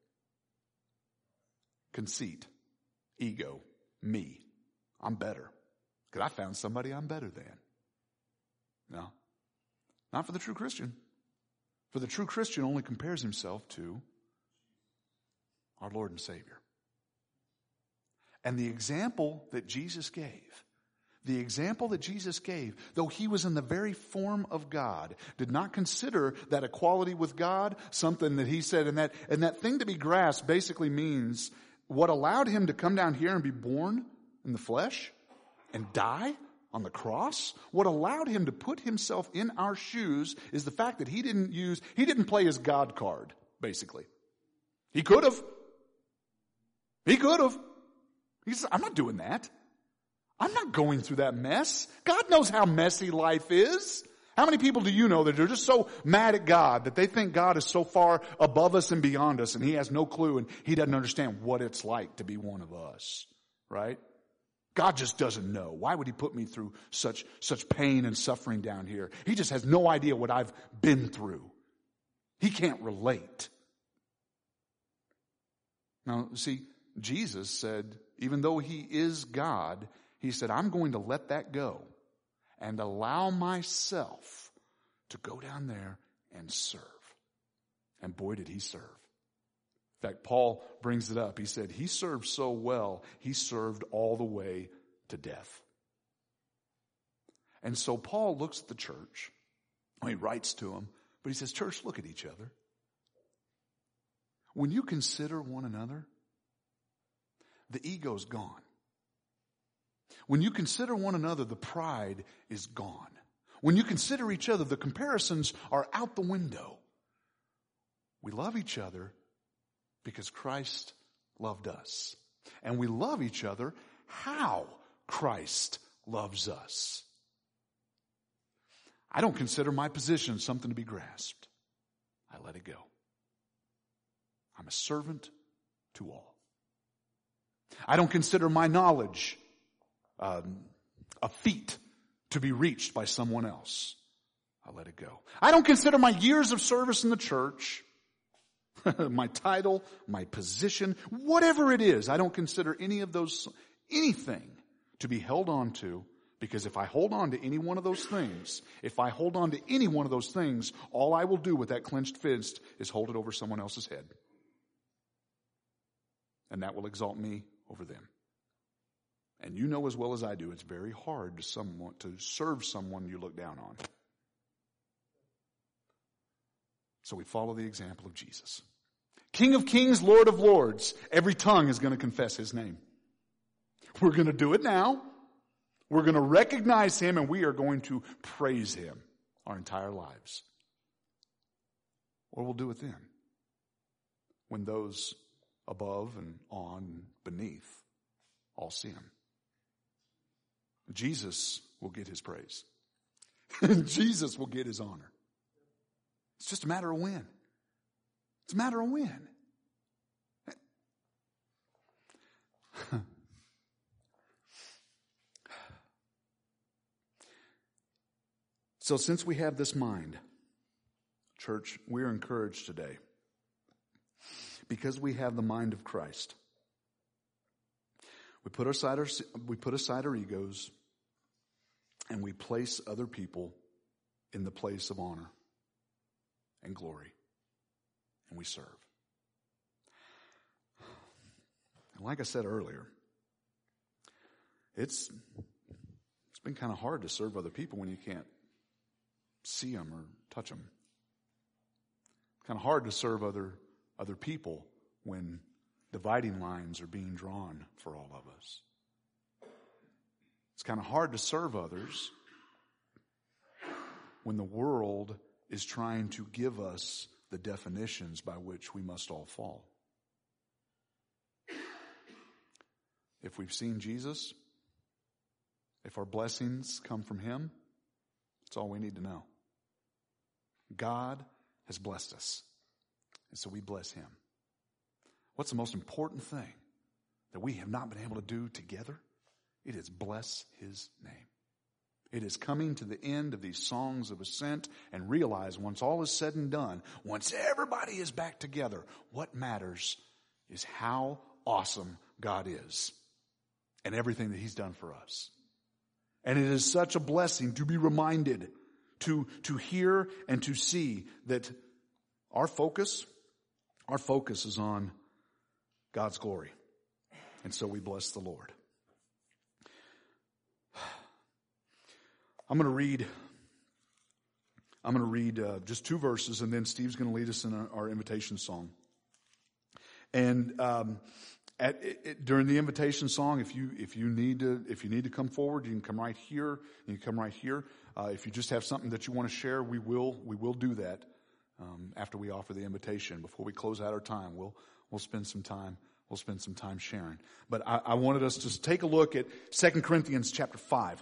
Conceit, ego, me. I'm better. Because I found somebody I'm better than. No. Not for the true Christian. For the true Christian only compares himself to our Lord and Savior. And the example that Jesus gave, though he was in the very form of God, did not consider that equality with God something that he said, and that thing to be grasped basically means what allowed him to come down here and be born in the flesh and die on the cross. What allowed him to put himself in our shoes is the fact that he didn't play his God card, basically. He could have. He said, I'm not doing that. I'm not going through that mess. God knows how messy life is. How many people do you know that are just so mad at God that they think God is so far above us and beyond us and he has no clue and he doesn't understand what it's like to be one of us, right? God just doesn't know. Why would he put me through such pain and suffering down here? He just has no idea what I've been through. He can't relate. Now, see, Jesus said, even though he is God, he said, I'm going to let that go and allow myself to go down there and serve. And boy, did he serve. In fact, Paul brings it up. He said he served so well, he served all the way to death. And so Paul looks at the church. He writes to them, but he says, church, look at each other. When you consider one another, the ego's gone. When you consider one another, the pride is gone. When you consider each other, the comparisons are out the window. We love each other because Christ loved us. And we love each other how Christ loves us. I don't consider my position something to be grasped. I let it go. I'm a servant to all. I don't consider my knowledge a feat to be reached by someone else. I let it go. I don't consider my years of service in the church, my title, my position, whatever it is, I don't consider anything to be held on to, because if I hold on to any one of those things, all I will do with that clenched fist is hold it over someone else's head. And that will exalt me over them. And you know as well as I do, it's very hard to serve someone you look down on. So we follow the example of Jesus. King of kings, Lord of lords. Every tongue is going to confess his name. We're going to do it now. We're going to recognize him, and we are going to praise him our entire lives. Or we'll do it then, when those above and on, beneath, all see him. Jesus will get his praise. Jesus will get his honor. It's just a matter of when. It's a matter of when. So since we have this mind, church, we're encouraged today. Because we have the mind of Christ. We put aside our egos, and we place other people in the place of honor and glory, and we serve. And like I said earlier, it's been kind of hard to serve other people when you can't see them or touch them. Kind of hard to serve other people when dividing lines are being drawn for all of us. It's kind of hard to serve others when the world is trying to give us the definitions by which we must all fall. If we've seen Jesus, if our blessings come from him, that's all we need to know. God has blessed us, and so we bless him. What's the most important thing that we have not been able to do together? It is bless his name. It is coming to the end of these songs of ascent and realize once all is said and done, once everybody is back together, what matters is how awesome God is and everything that he's done for us. And it is such a blessing to be reminded, to hear and to see that our focus is on God's glory. And so we bless the Lord. I'm going to read just 2 verses, and then Steve's going to lead us in our invitation song. And during the invitation song, if you need to come forward, you can come right here. You can come right here. If you just have something that you want to share, we will do that after we offer the invitation. Before we close out our time, we'll spend some time. We'll spend some time sharing. But I wanted us to take a look at 2 Corinthians chapter 5.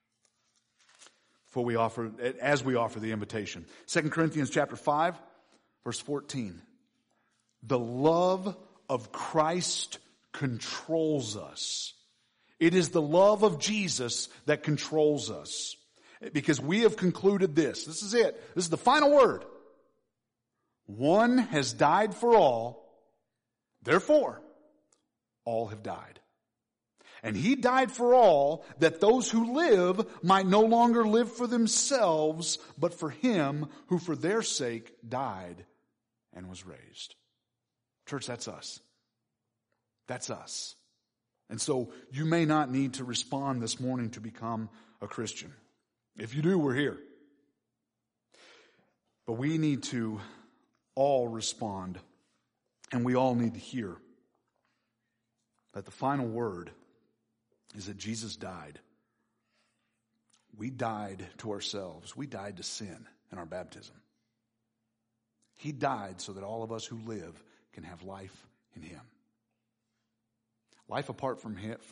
As we offer the invitation. 2 Corinthians chapter 5, verse 14. The love of Christ controls us. It is the love of Jesus that controls us. Because we have concluded this. This is it. This is the final word. One has died for all. Therefore, all have died. And he died for all, that those who live might no longer live for themselves, but for him who for their sake died and was raised. Church, that's us. That's us. And so you may not need to respond this morning to become a Christian. If you do, we're here. But we need to all respond, and we all need to hear that the final word is that Jesus died. We died to ourselves. We died to sin in our baptism. He died so that all of us who live can have life in him. Life apart from him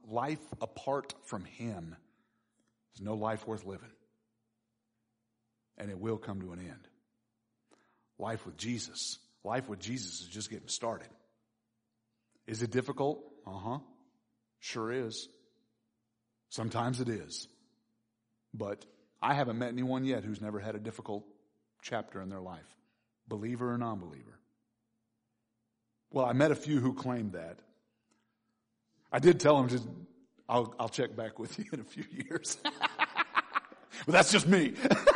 is no life worth living. And it will come to an end. Life with Jesus is just getting started. Is it difficult? Sure is. Sometimes it is. But I haven't met anyone yet who's never had a difficult chapter in their life. Believer or non-believer. Well, I met a few who claimed that. I did tell them, I'll check back with you in a few years. But that's just me.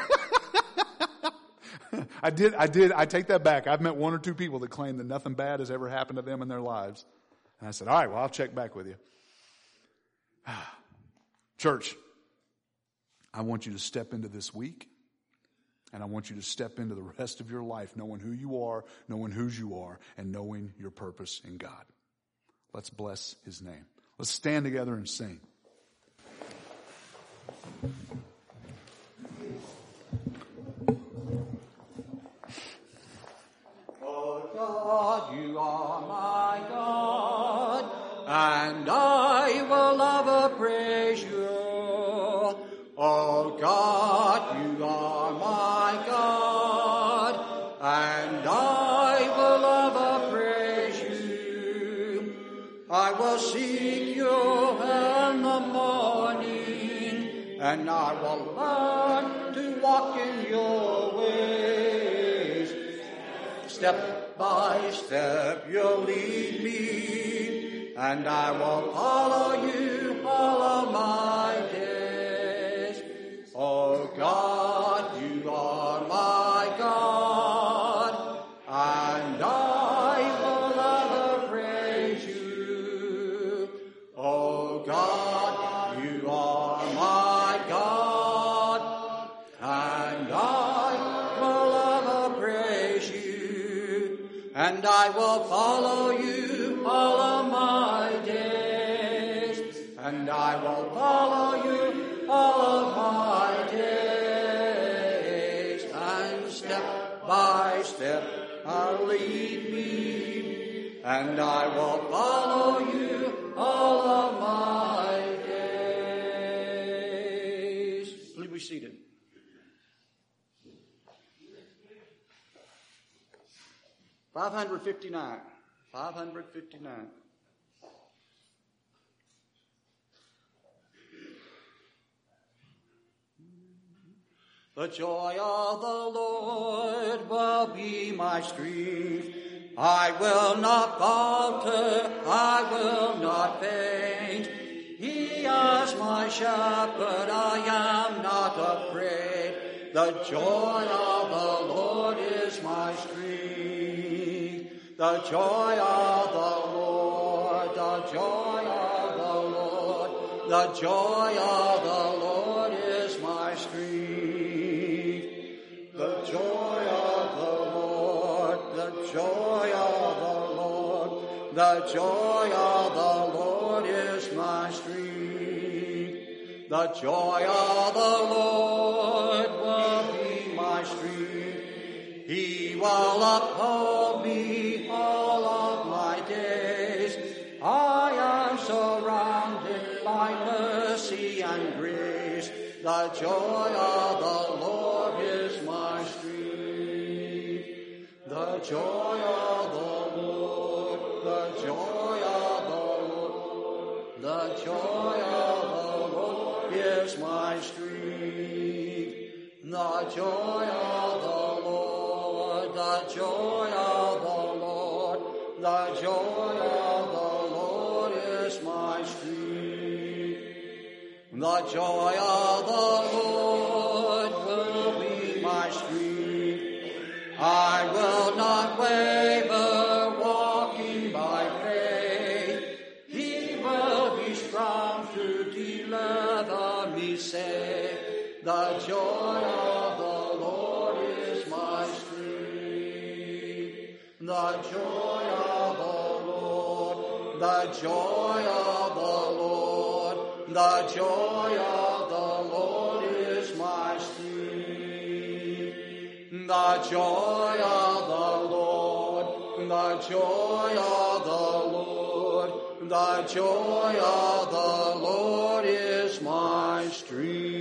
I take that back. I've met one or two people that claim that nothing bad has ever happened to them in their lives. And I said, all right, well, I'll check back with you. Church, I want you to step into this week, and I want you to step into the rest of your life knowing who you are, knowing whose you are, and knowing your purpose in God. Let's bless his name. Let's stand together and sing. Oh God, you are my God, and I will ever praise you. Oh God, you are my God, and I will ever praise you. I will seek you in the morning, and I will learn to walk in your ways. Step by step you'll lead me, and I will follow you all of my days. Oh God, you are my God, and I will ever praise you. Oh God, you are my God, and I will ever praise you, and I will follow you all of my days, and I will follow you all of my days, and step by step I'll lead me, and I will follow you all of my days. Please be seated. $559. The joy of the Lord will be my strength. I will not falter, I will not faint. He is my shepherd, I am not afraid. The joy of the Lord is my strength. The joy of the Lord, the joy of the Lord, the joy of the Lord is my strength. The joy of the Lord, the joy of the Lord, the joy of the Lord is my strength. The joy of the Lord will be my strength. He will uphold me all of my days. I am surrounded by mercy and grace. The joy of the Lord is my strength. The joy of the Lord, the joy of the Lord, the joy of the Lord is my strength. The joy of the Lord, the joy of the Lord, the joy of the Lord The joy of the Lord will be my strength. I will not waver, walking by faith. He will be strong to deliver me safe. The joy of the Lord is my strength. The joy of the Lord, the joy of the Lord, the joy of the Lord is my strength. The joy of the Lord, the joy of the Lord, the joy of the Lord is my strength.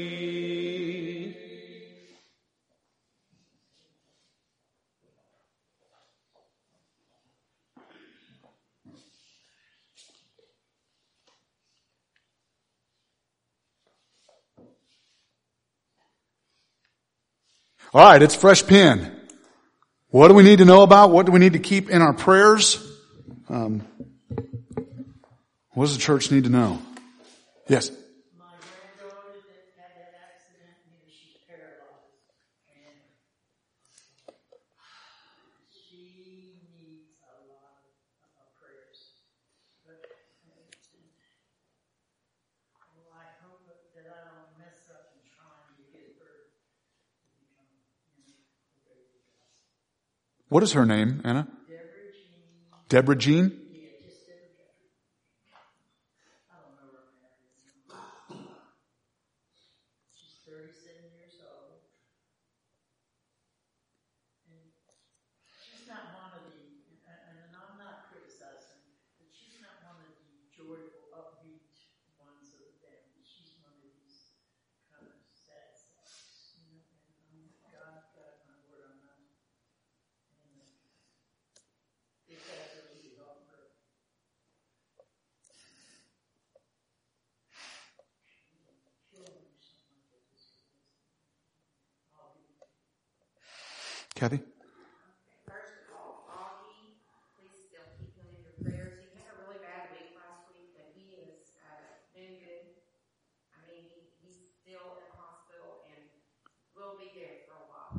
All right, it's Fresh Pen. What do we need to know about? What do we need to keep in our prayers? What does the church need to know? Yes. My granddaughter that had that accident, she's paralyzed, and she needs a lot of prayers. But I hope that I don't mess up in trying to get her to become a baby. What is her name, Anna? Deborah Jean. Deborah Jean? Yeah, just Deborah. I don't know her married. She's 37 years old. And she's not one of the, and I'm not criticizing, but she's not one of the joyful, upbeat ones of the family. She's one of these kind of sad sacks, and God got my word on that. And it has really helped her. Kathy? First of all, Augie, please still keep him in your prayers. He had a really bad week last week, but he is doing good. I mean, he's still in the hospital and will be there for a while.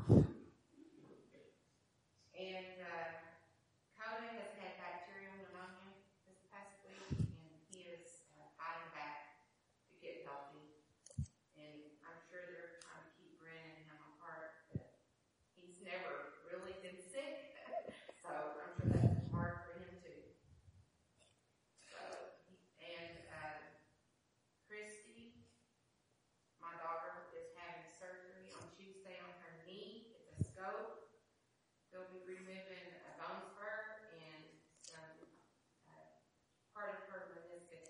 And Coda has had bacterial pneumonia this past week, and he is fighting back to get healthy. And I'm sure they're trying to keep Brennan him apart, but he's never really been sick, so I'm sure that's hard for him too. So, and Christy, my daughter, is having surgery on Tuesday on her knee. It's a scope. They'll be removing a bone spur and some part of her meniscus.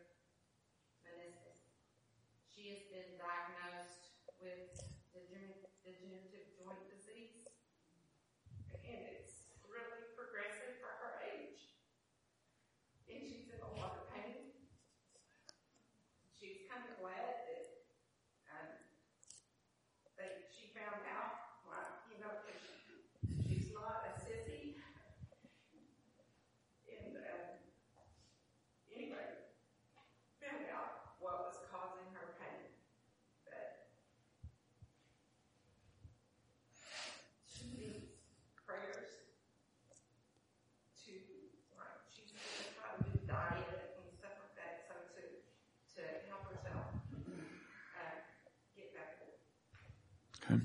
She has been diagnosed with degenerative joint disease, and it's really progressive for her age, and she's in a lot of pain. She's kind of glad that she found out, because she's not a sissy. And anyway, found out what was causing her pain. But she needs prayers to, she's going to try to do diet and stuff like that, so to help herself get better. Okay.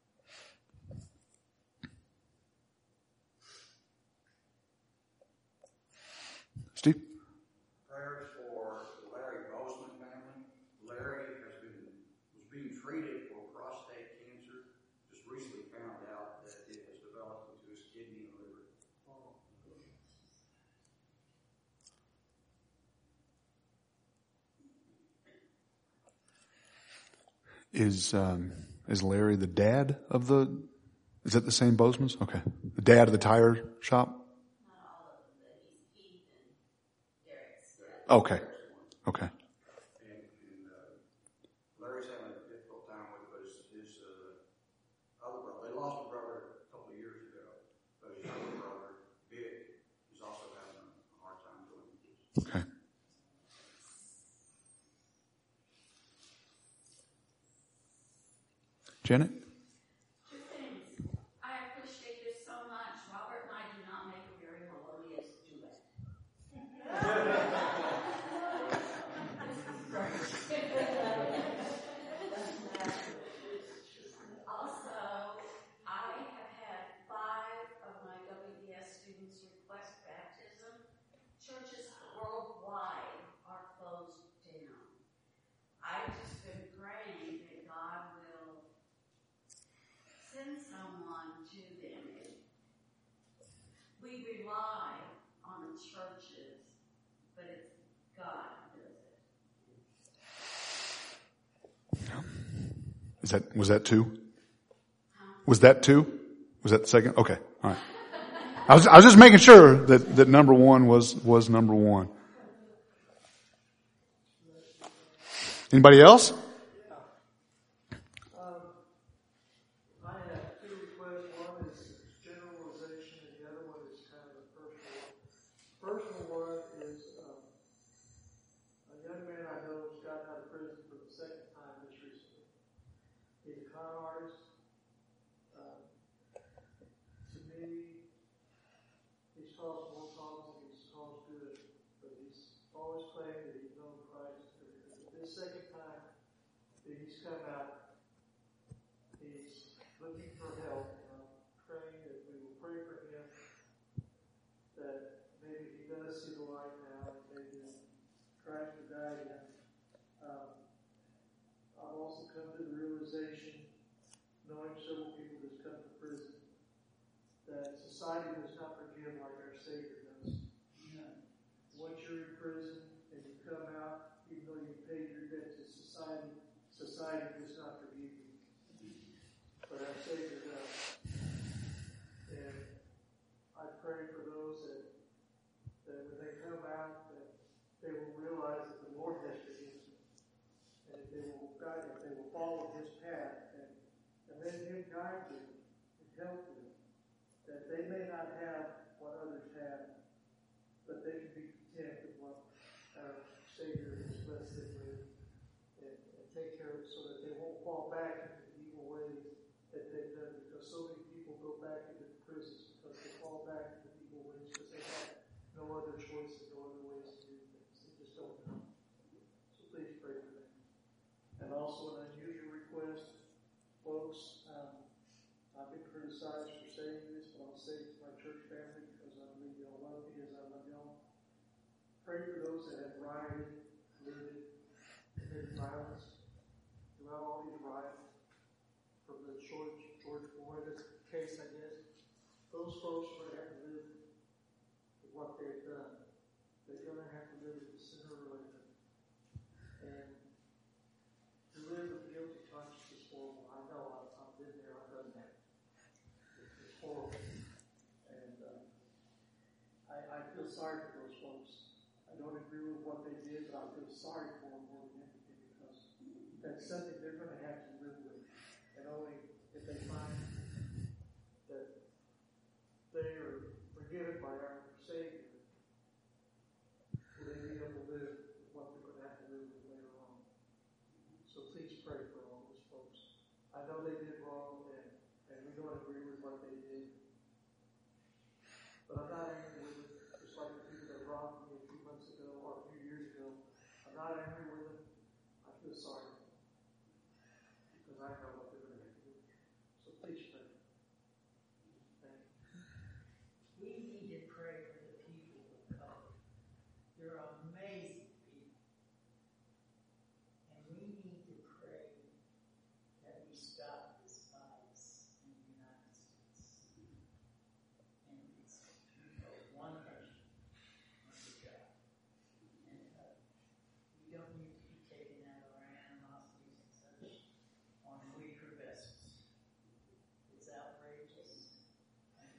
Steve? Prayers for the Larry Bozeman family. Larry was being treated for prostate cancer. Just recently found out that it has developed into his kidney and liver. Is Larry the dad of the? Is it the same Bozeman's? Okay, the dad of the tire shop. Okay, okay. And Larry's having a difficult time with it, but his other brother, they lost a brother a couple of years ago, but his other brother, Vic, is also having a hard time doing it. Okay. Janet? Two things. I appreciate this so much. Robert and I do not make a very melodious duet. Also, I have had 5 of my WBS students request baptism. Churches worldwide are closed down. I've just been praying that God will send someone to them. We rely on the churches, but it's God who does it. Was that 2? Was that 2? Was that the second? Okay. All right. I was just making sure that number 1 was number 1. Anybody else? I have 2 requests. One is generalization, and the other one is kind of a personal one. Personal one is a young man I know has gotten out of prison for the second time this recently. He's a con artist. To me, he's caused more problems than he's caused good, but he's always claimed that he's known Christ. This second time that he's come out, he's looking for help, and I'm praying that we will pray for him, that maybe he does see the light now, and maybe Christ will guide him. I've also come to the realization, knowing several people that's come to prison, that society does not forgive like our Savior does. Once you're in prison and you come out, even though you paid your debt to society, society does not forgive you. But our Savior does. And I pray for those that when they come out, that they will realize that the Lord has forgiven them. And that they will guide them, they will follow His path, and let Him guide them and help them. That they may not have what others have, but they can be content with what our Savior has blessed them with, and take care of it so that they won't fall back into the evil ways that they've done, because so many people go back into the prisons because they fall back into the evil ways because they have no other choice and no other ways to do things. They just don't know. So please pray for them. And also an unusual request, folks, I've been criticized for saying this, but I'll say it to my church family because I believe y'all love me as I love y'all. Pray for those that have rioted, looted, committed violence throughout all these riots, from the George Floyd case, I guess. Those folks are going to have to live with what they've done. They're going to have to live with it sooner or later. And to live with guilty conscience is horrible. I know. I've been there. I've done that. It's horrible. And I feel sorry for those folks. I don't agree with what they did, but I feel sorry for them more than anything, because that's something they're going to have to live with. And only if they find that they are forgiven by our Savior will they be able to live with what they're going to have to live with later on. So please pray for all those folks. I know they did wrong, and we don't agree with what they did. But I'm not angry with them, just like the people that robbed me a few months ago or a few years ago. I'm not angry with them. I feel sorry for them, because I know what they're going to have to do. So please pray. Thank you. We need to pray for the people of color. They're amazing people. And we need to pray that we stop this violence in the United States. And it's one nation under God. And we don't need to be taking out our animosities and such on weaker vessels. It's outrageous. And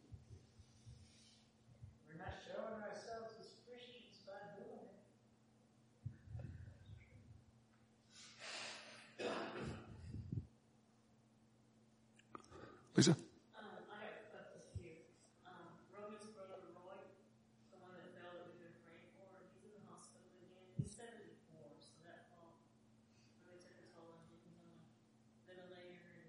we're not showing ourselves as Christians by doing it. Lisa? I have a few. Roman's brother Roy, the one that fell that we've been praying for, he's in the hospital again. He's 74, so that fall really took a toll on him. He's on a ventilator, and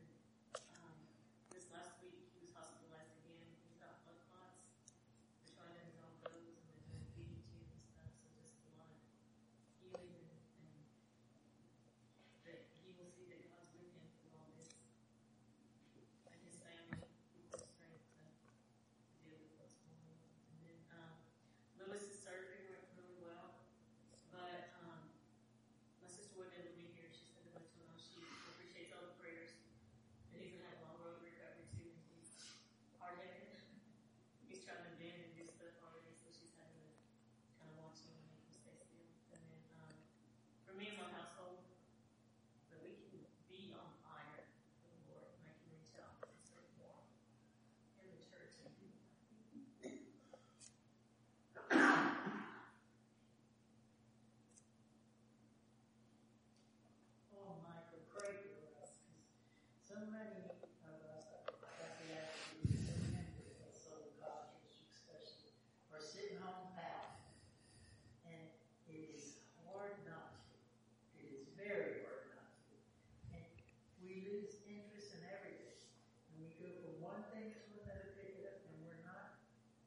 thing is we'll never pick it up, and we're not.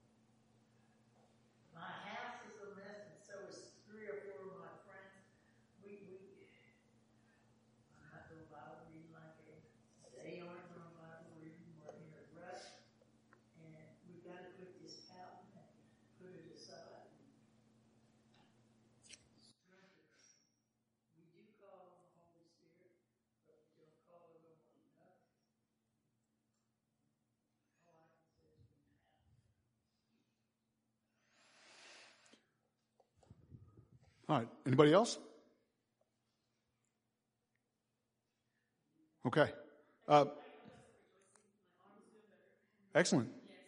My house is a mess, and so is 3 or 4 of my friends. I'm not doing Bible reading like they aren't doing Bible reading. We're in a rut, and we've got to put this out and put it aside. Strengthen us. We do call on the Holy Spirit, but we don't call it on one another. All I can say is we have. All right. Anybody else? Okay. Excellent.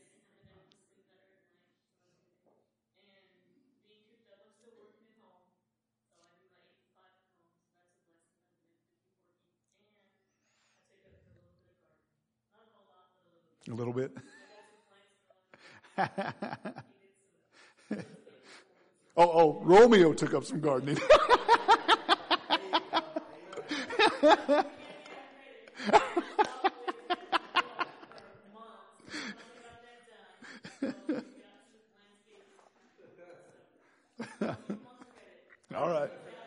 A little bit. Oh, Romeo took up some gardening. All right.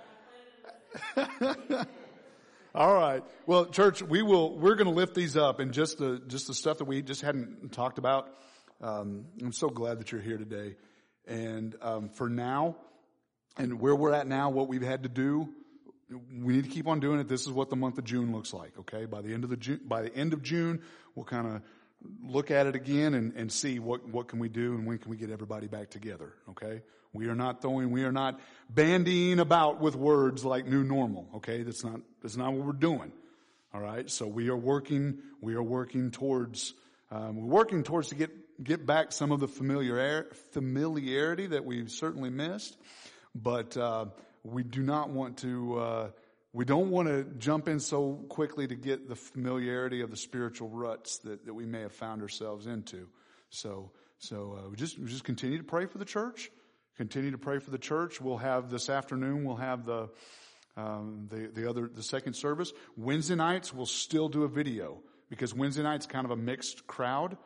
All right. Well, church, we're going to lift these up, and just the stuff that we just hadn't talked about. I'm so glad that you're here today. And for now, and where we're at now, what we've had to do, we need to keep on doing it. This is what the month of June looks like. Okay, by the end of June, we'll kind of look at it again and see what can we do and when can we get everybody back together. Okay, we are not bandying about with words like new normal. Okay, that's not what we're doing. All right, so we are working towards to get back some of the familiarity that we've certainly missed, but we don't want to jump in so quickly to get the familiarity of the spiritual ruts that we may have found ourselves into. So we just continue to pray for the church. Continue to pray for the church. We'll have this afternoon. We'll have the second service. Wednesday nights we'll still do a video because Wednesday night's kind of a mixed crowd.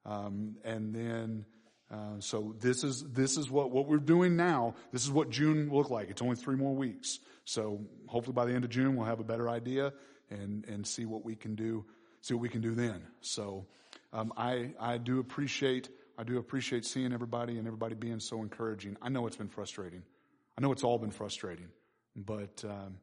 So this is what we're doing now. This is what June will look like. It's only 3 more weeks. So hopefully by the end of June we'll have a better idea and see what we can do. See what we can do then. So, I do appreciate seeing everybody and everybody being so encouraging. I know it's been frustrating. I know it's all been frustrating, but,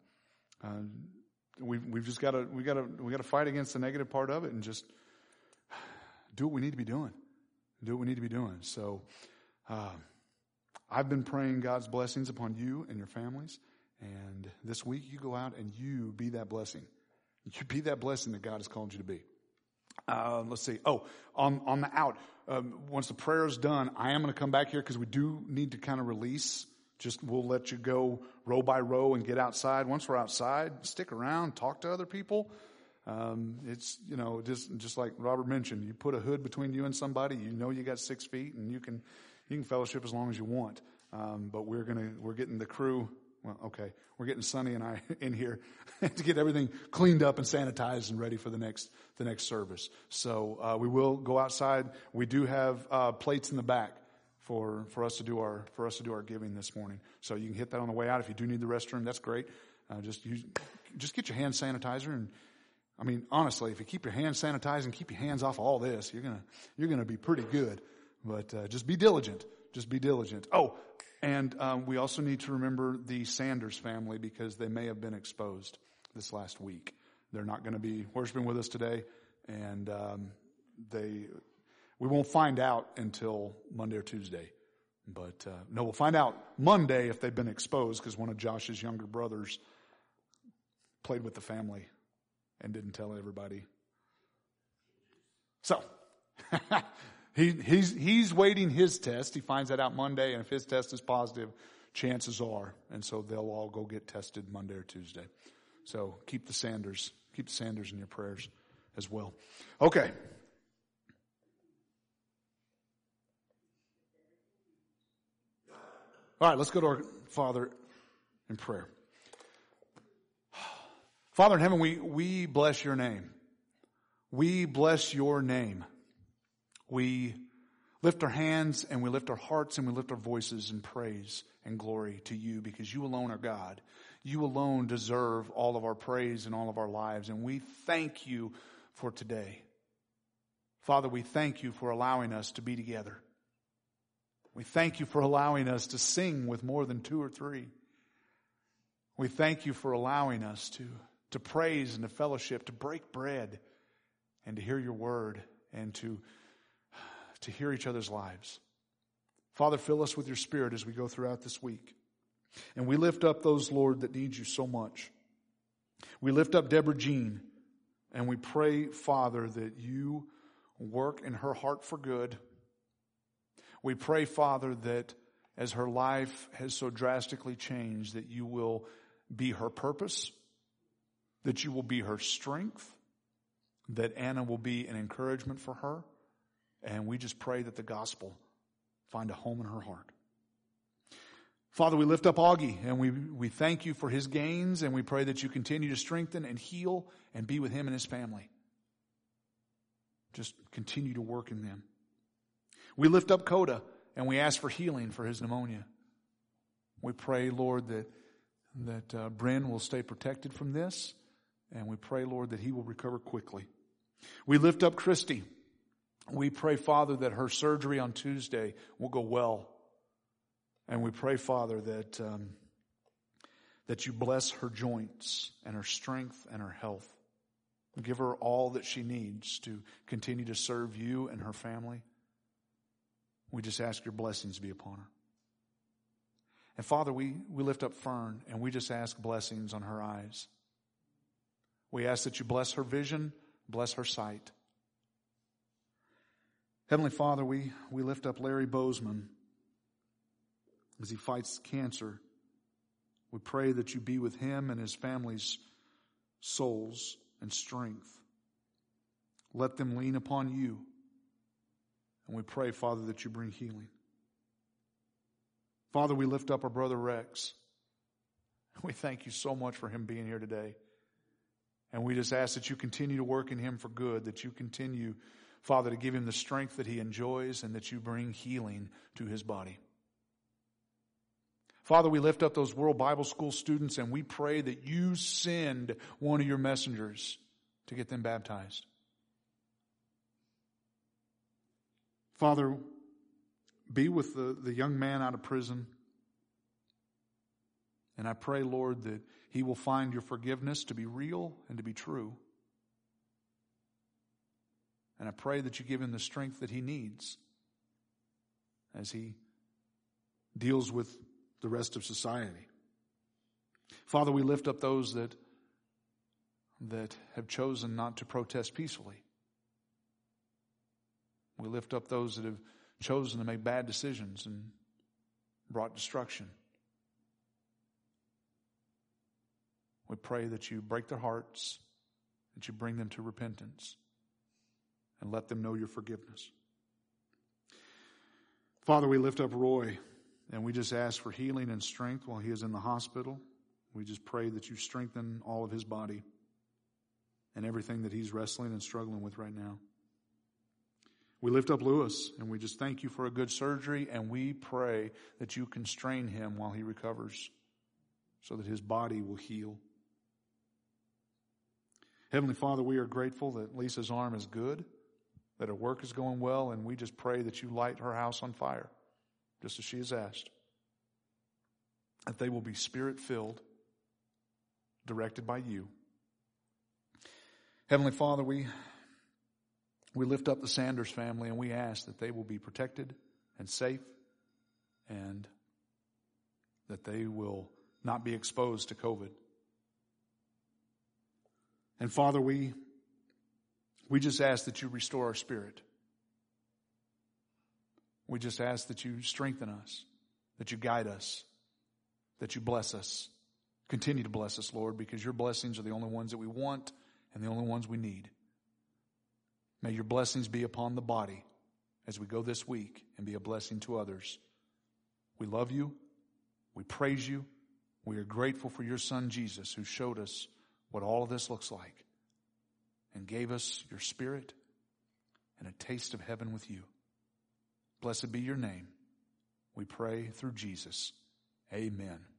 we've just got to fight against the negative part of it and just do what we need to be doing. Do what we need to be doing. So, I've been praying God's blessings upon you and your families. And this week you go out and you be that blessing. You be that blessing that God has called you to be. Let's see. On the out, once the prayer is done, I am going to come back here because we do need to kind of release. We'll let you go row by row and get outside. Once we're outside, stick around, talk to other people. It's, just like Robert mentioned, you put a hood between you and somebody, you got 6 feet and you can fellowship as long as you want. But we're getting the crew. Well, okay. We're getting Sonny and I in here to get everything cleaned up and sanitized and ready for the next service. So, we will go outside. We do have, plates in the back for us to do our giving this morning. So you can hit that on the way out. If you do need the restroom, that's great. Just get your hand sanitizer and, honestly, if you keep your hands sanitized and keep your hands off all this, you're gonna be pretty good. But just be diligent. Just be diligent. Oh, and we also need to remember the Sanders family because they may have been exposed this last week. They're not going to be worshiping with us today, and we won't find out until Monday or Tuesday. But no, we'll find out Monday if they've been exposed because one of Josh's younger brothers played with the family and didn't tell everybody. So he's waiting his test. He finds that out Monday, and if his test is positive, chances are, and so they'll all go get tested Monday or Tuesday. So keep the Sanders in your prayers as well. Okay. All right, let's go to our Father in prayer. Father in heaven, we bless your name. We bless your name. We lift our hands and we lift our hearts and we lift our voices in praise and glory to you, because you alone are God. You alone deserve all of our praise and all of our lives. And we thank you for today. Father, we thank you for allowing us to be together. We thank you for allowing us to sing with more than 2 or 3. We thank you for allowing us to praise and to fellowship, to break bread and to hear your word and to hear each other's lives. Father, fill us with your Spirit as we go throughout this week. And we lift up those, Lord, that need you so much. We lift up Deborah Jean, and we pray, Father, that you work in her heart for good. We pray, Father, that as her life has so drastically changed, that you will be her purpose, that you will be her strength, that Anna will be an encouragement for her. And we just pray that the gospel find a home in her heart. Father, we lift up Augie, and we thank you for his gains, and we pray that you continue to strengthen and heal and be with him and his family. Just continue to work in them. We lift up Coda, and we ask for healing for his pneumonia. We pray, Lord, that Bryn will stay protected from this, and we pray, Lord, that he will recover quickly. We lift up Christy. We pray, Father, that her surgery on Tuesday will go well. And we pray, Father, that you bless her joints and her strength and her health. Give her all that she needs to continue to serve you and her family. We just ask your blessings be upon her. And Father, we lift up Fern, and we just ask blessings on her eyes. We ask that you bless her vision, bless her sight. Heavenly Father, we lift up Larry Bozeman as he fights cancer. We pray that you be with him and his family's souls and strength. Let them lean upon you. And we pray, Father, that you bring healing. Father, we lift up our brother Rex. We thank you so much for him being here today. And we just ask that you continue to work in him for good, that you continue, Father, to give him the strength that he enjoys, and that you bring healing to his body. Father, we lift up those World Bible School students, and we pray that you send one of your messengers to get them baptized. Father, be with the young man out of prison. And I pray, Lord, that he will find your forgiveness to be real and to be true. And I pray that you give him the strength that he needs as he deals with the rest of society. Father, we lift up those that have chosen not to protest peacefully. We lift up those that have chosen to make bad decisions and brought destruction. We pray that you break their hearts, that you bring them to repentance, and let them know your forgiveness. Father, we lift up Roy, and we just ask for healing and strength while he is in the hospital. We just pray that you strengthen all of his body and everything that he's wrestling and struggling with right now. We lift up Lewis, and we just thank you for a good surgery, and we pray that you constrain him while he recovers so that his body will heal. Heavenly Father, we are grateful that Lisa's arm is good, that her work is going well, and we just pray that you light her house on fire, just as she has asked. That they will be Spirit-filled, directed by you. Heavenly Father, we lift up the Sanders family, and we ask that they will be protected and safe, and that they will not be exposed to COVID. And Father, we just ask that you restore our spirit. We just ask that you strengthen us, that you guide us, that you bless us. Continue to bless us, Lord, because your blessings are the only ones that we want and the only ones we need. May your blessings be upon the body as we go this week and be a blessing to others. We love you. We praise you. We are grateful for your Son, Jesus, who showed us what all of this looks like and gave us your Spirit and a taste of heaven with you. Blessed be your name. We pray through Jesus. Amen.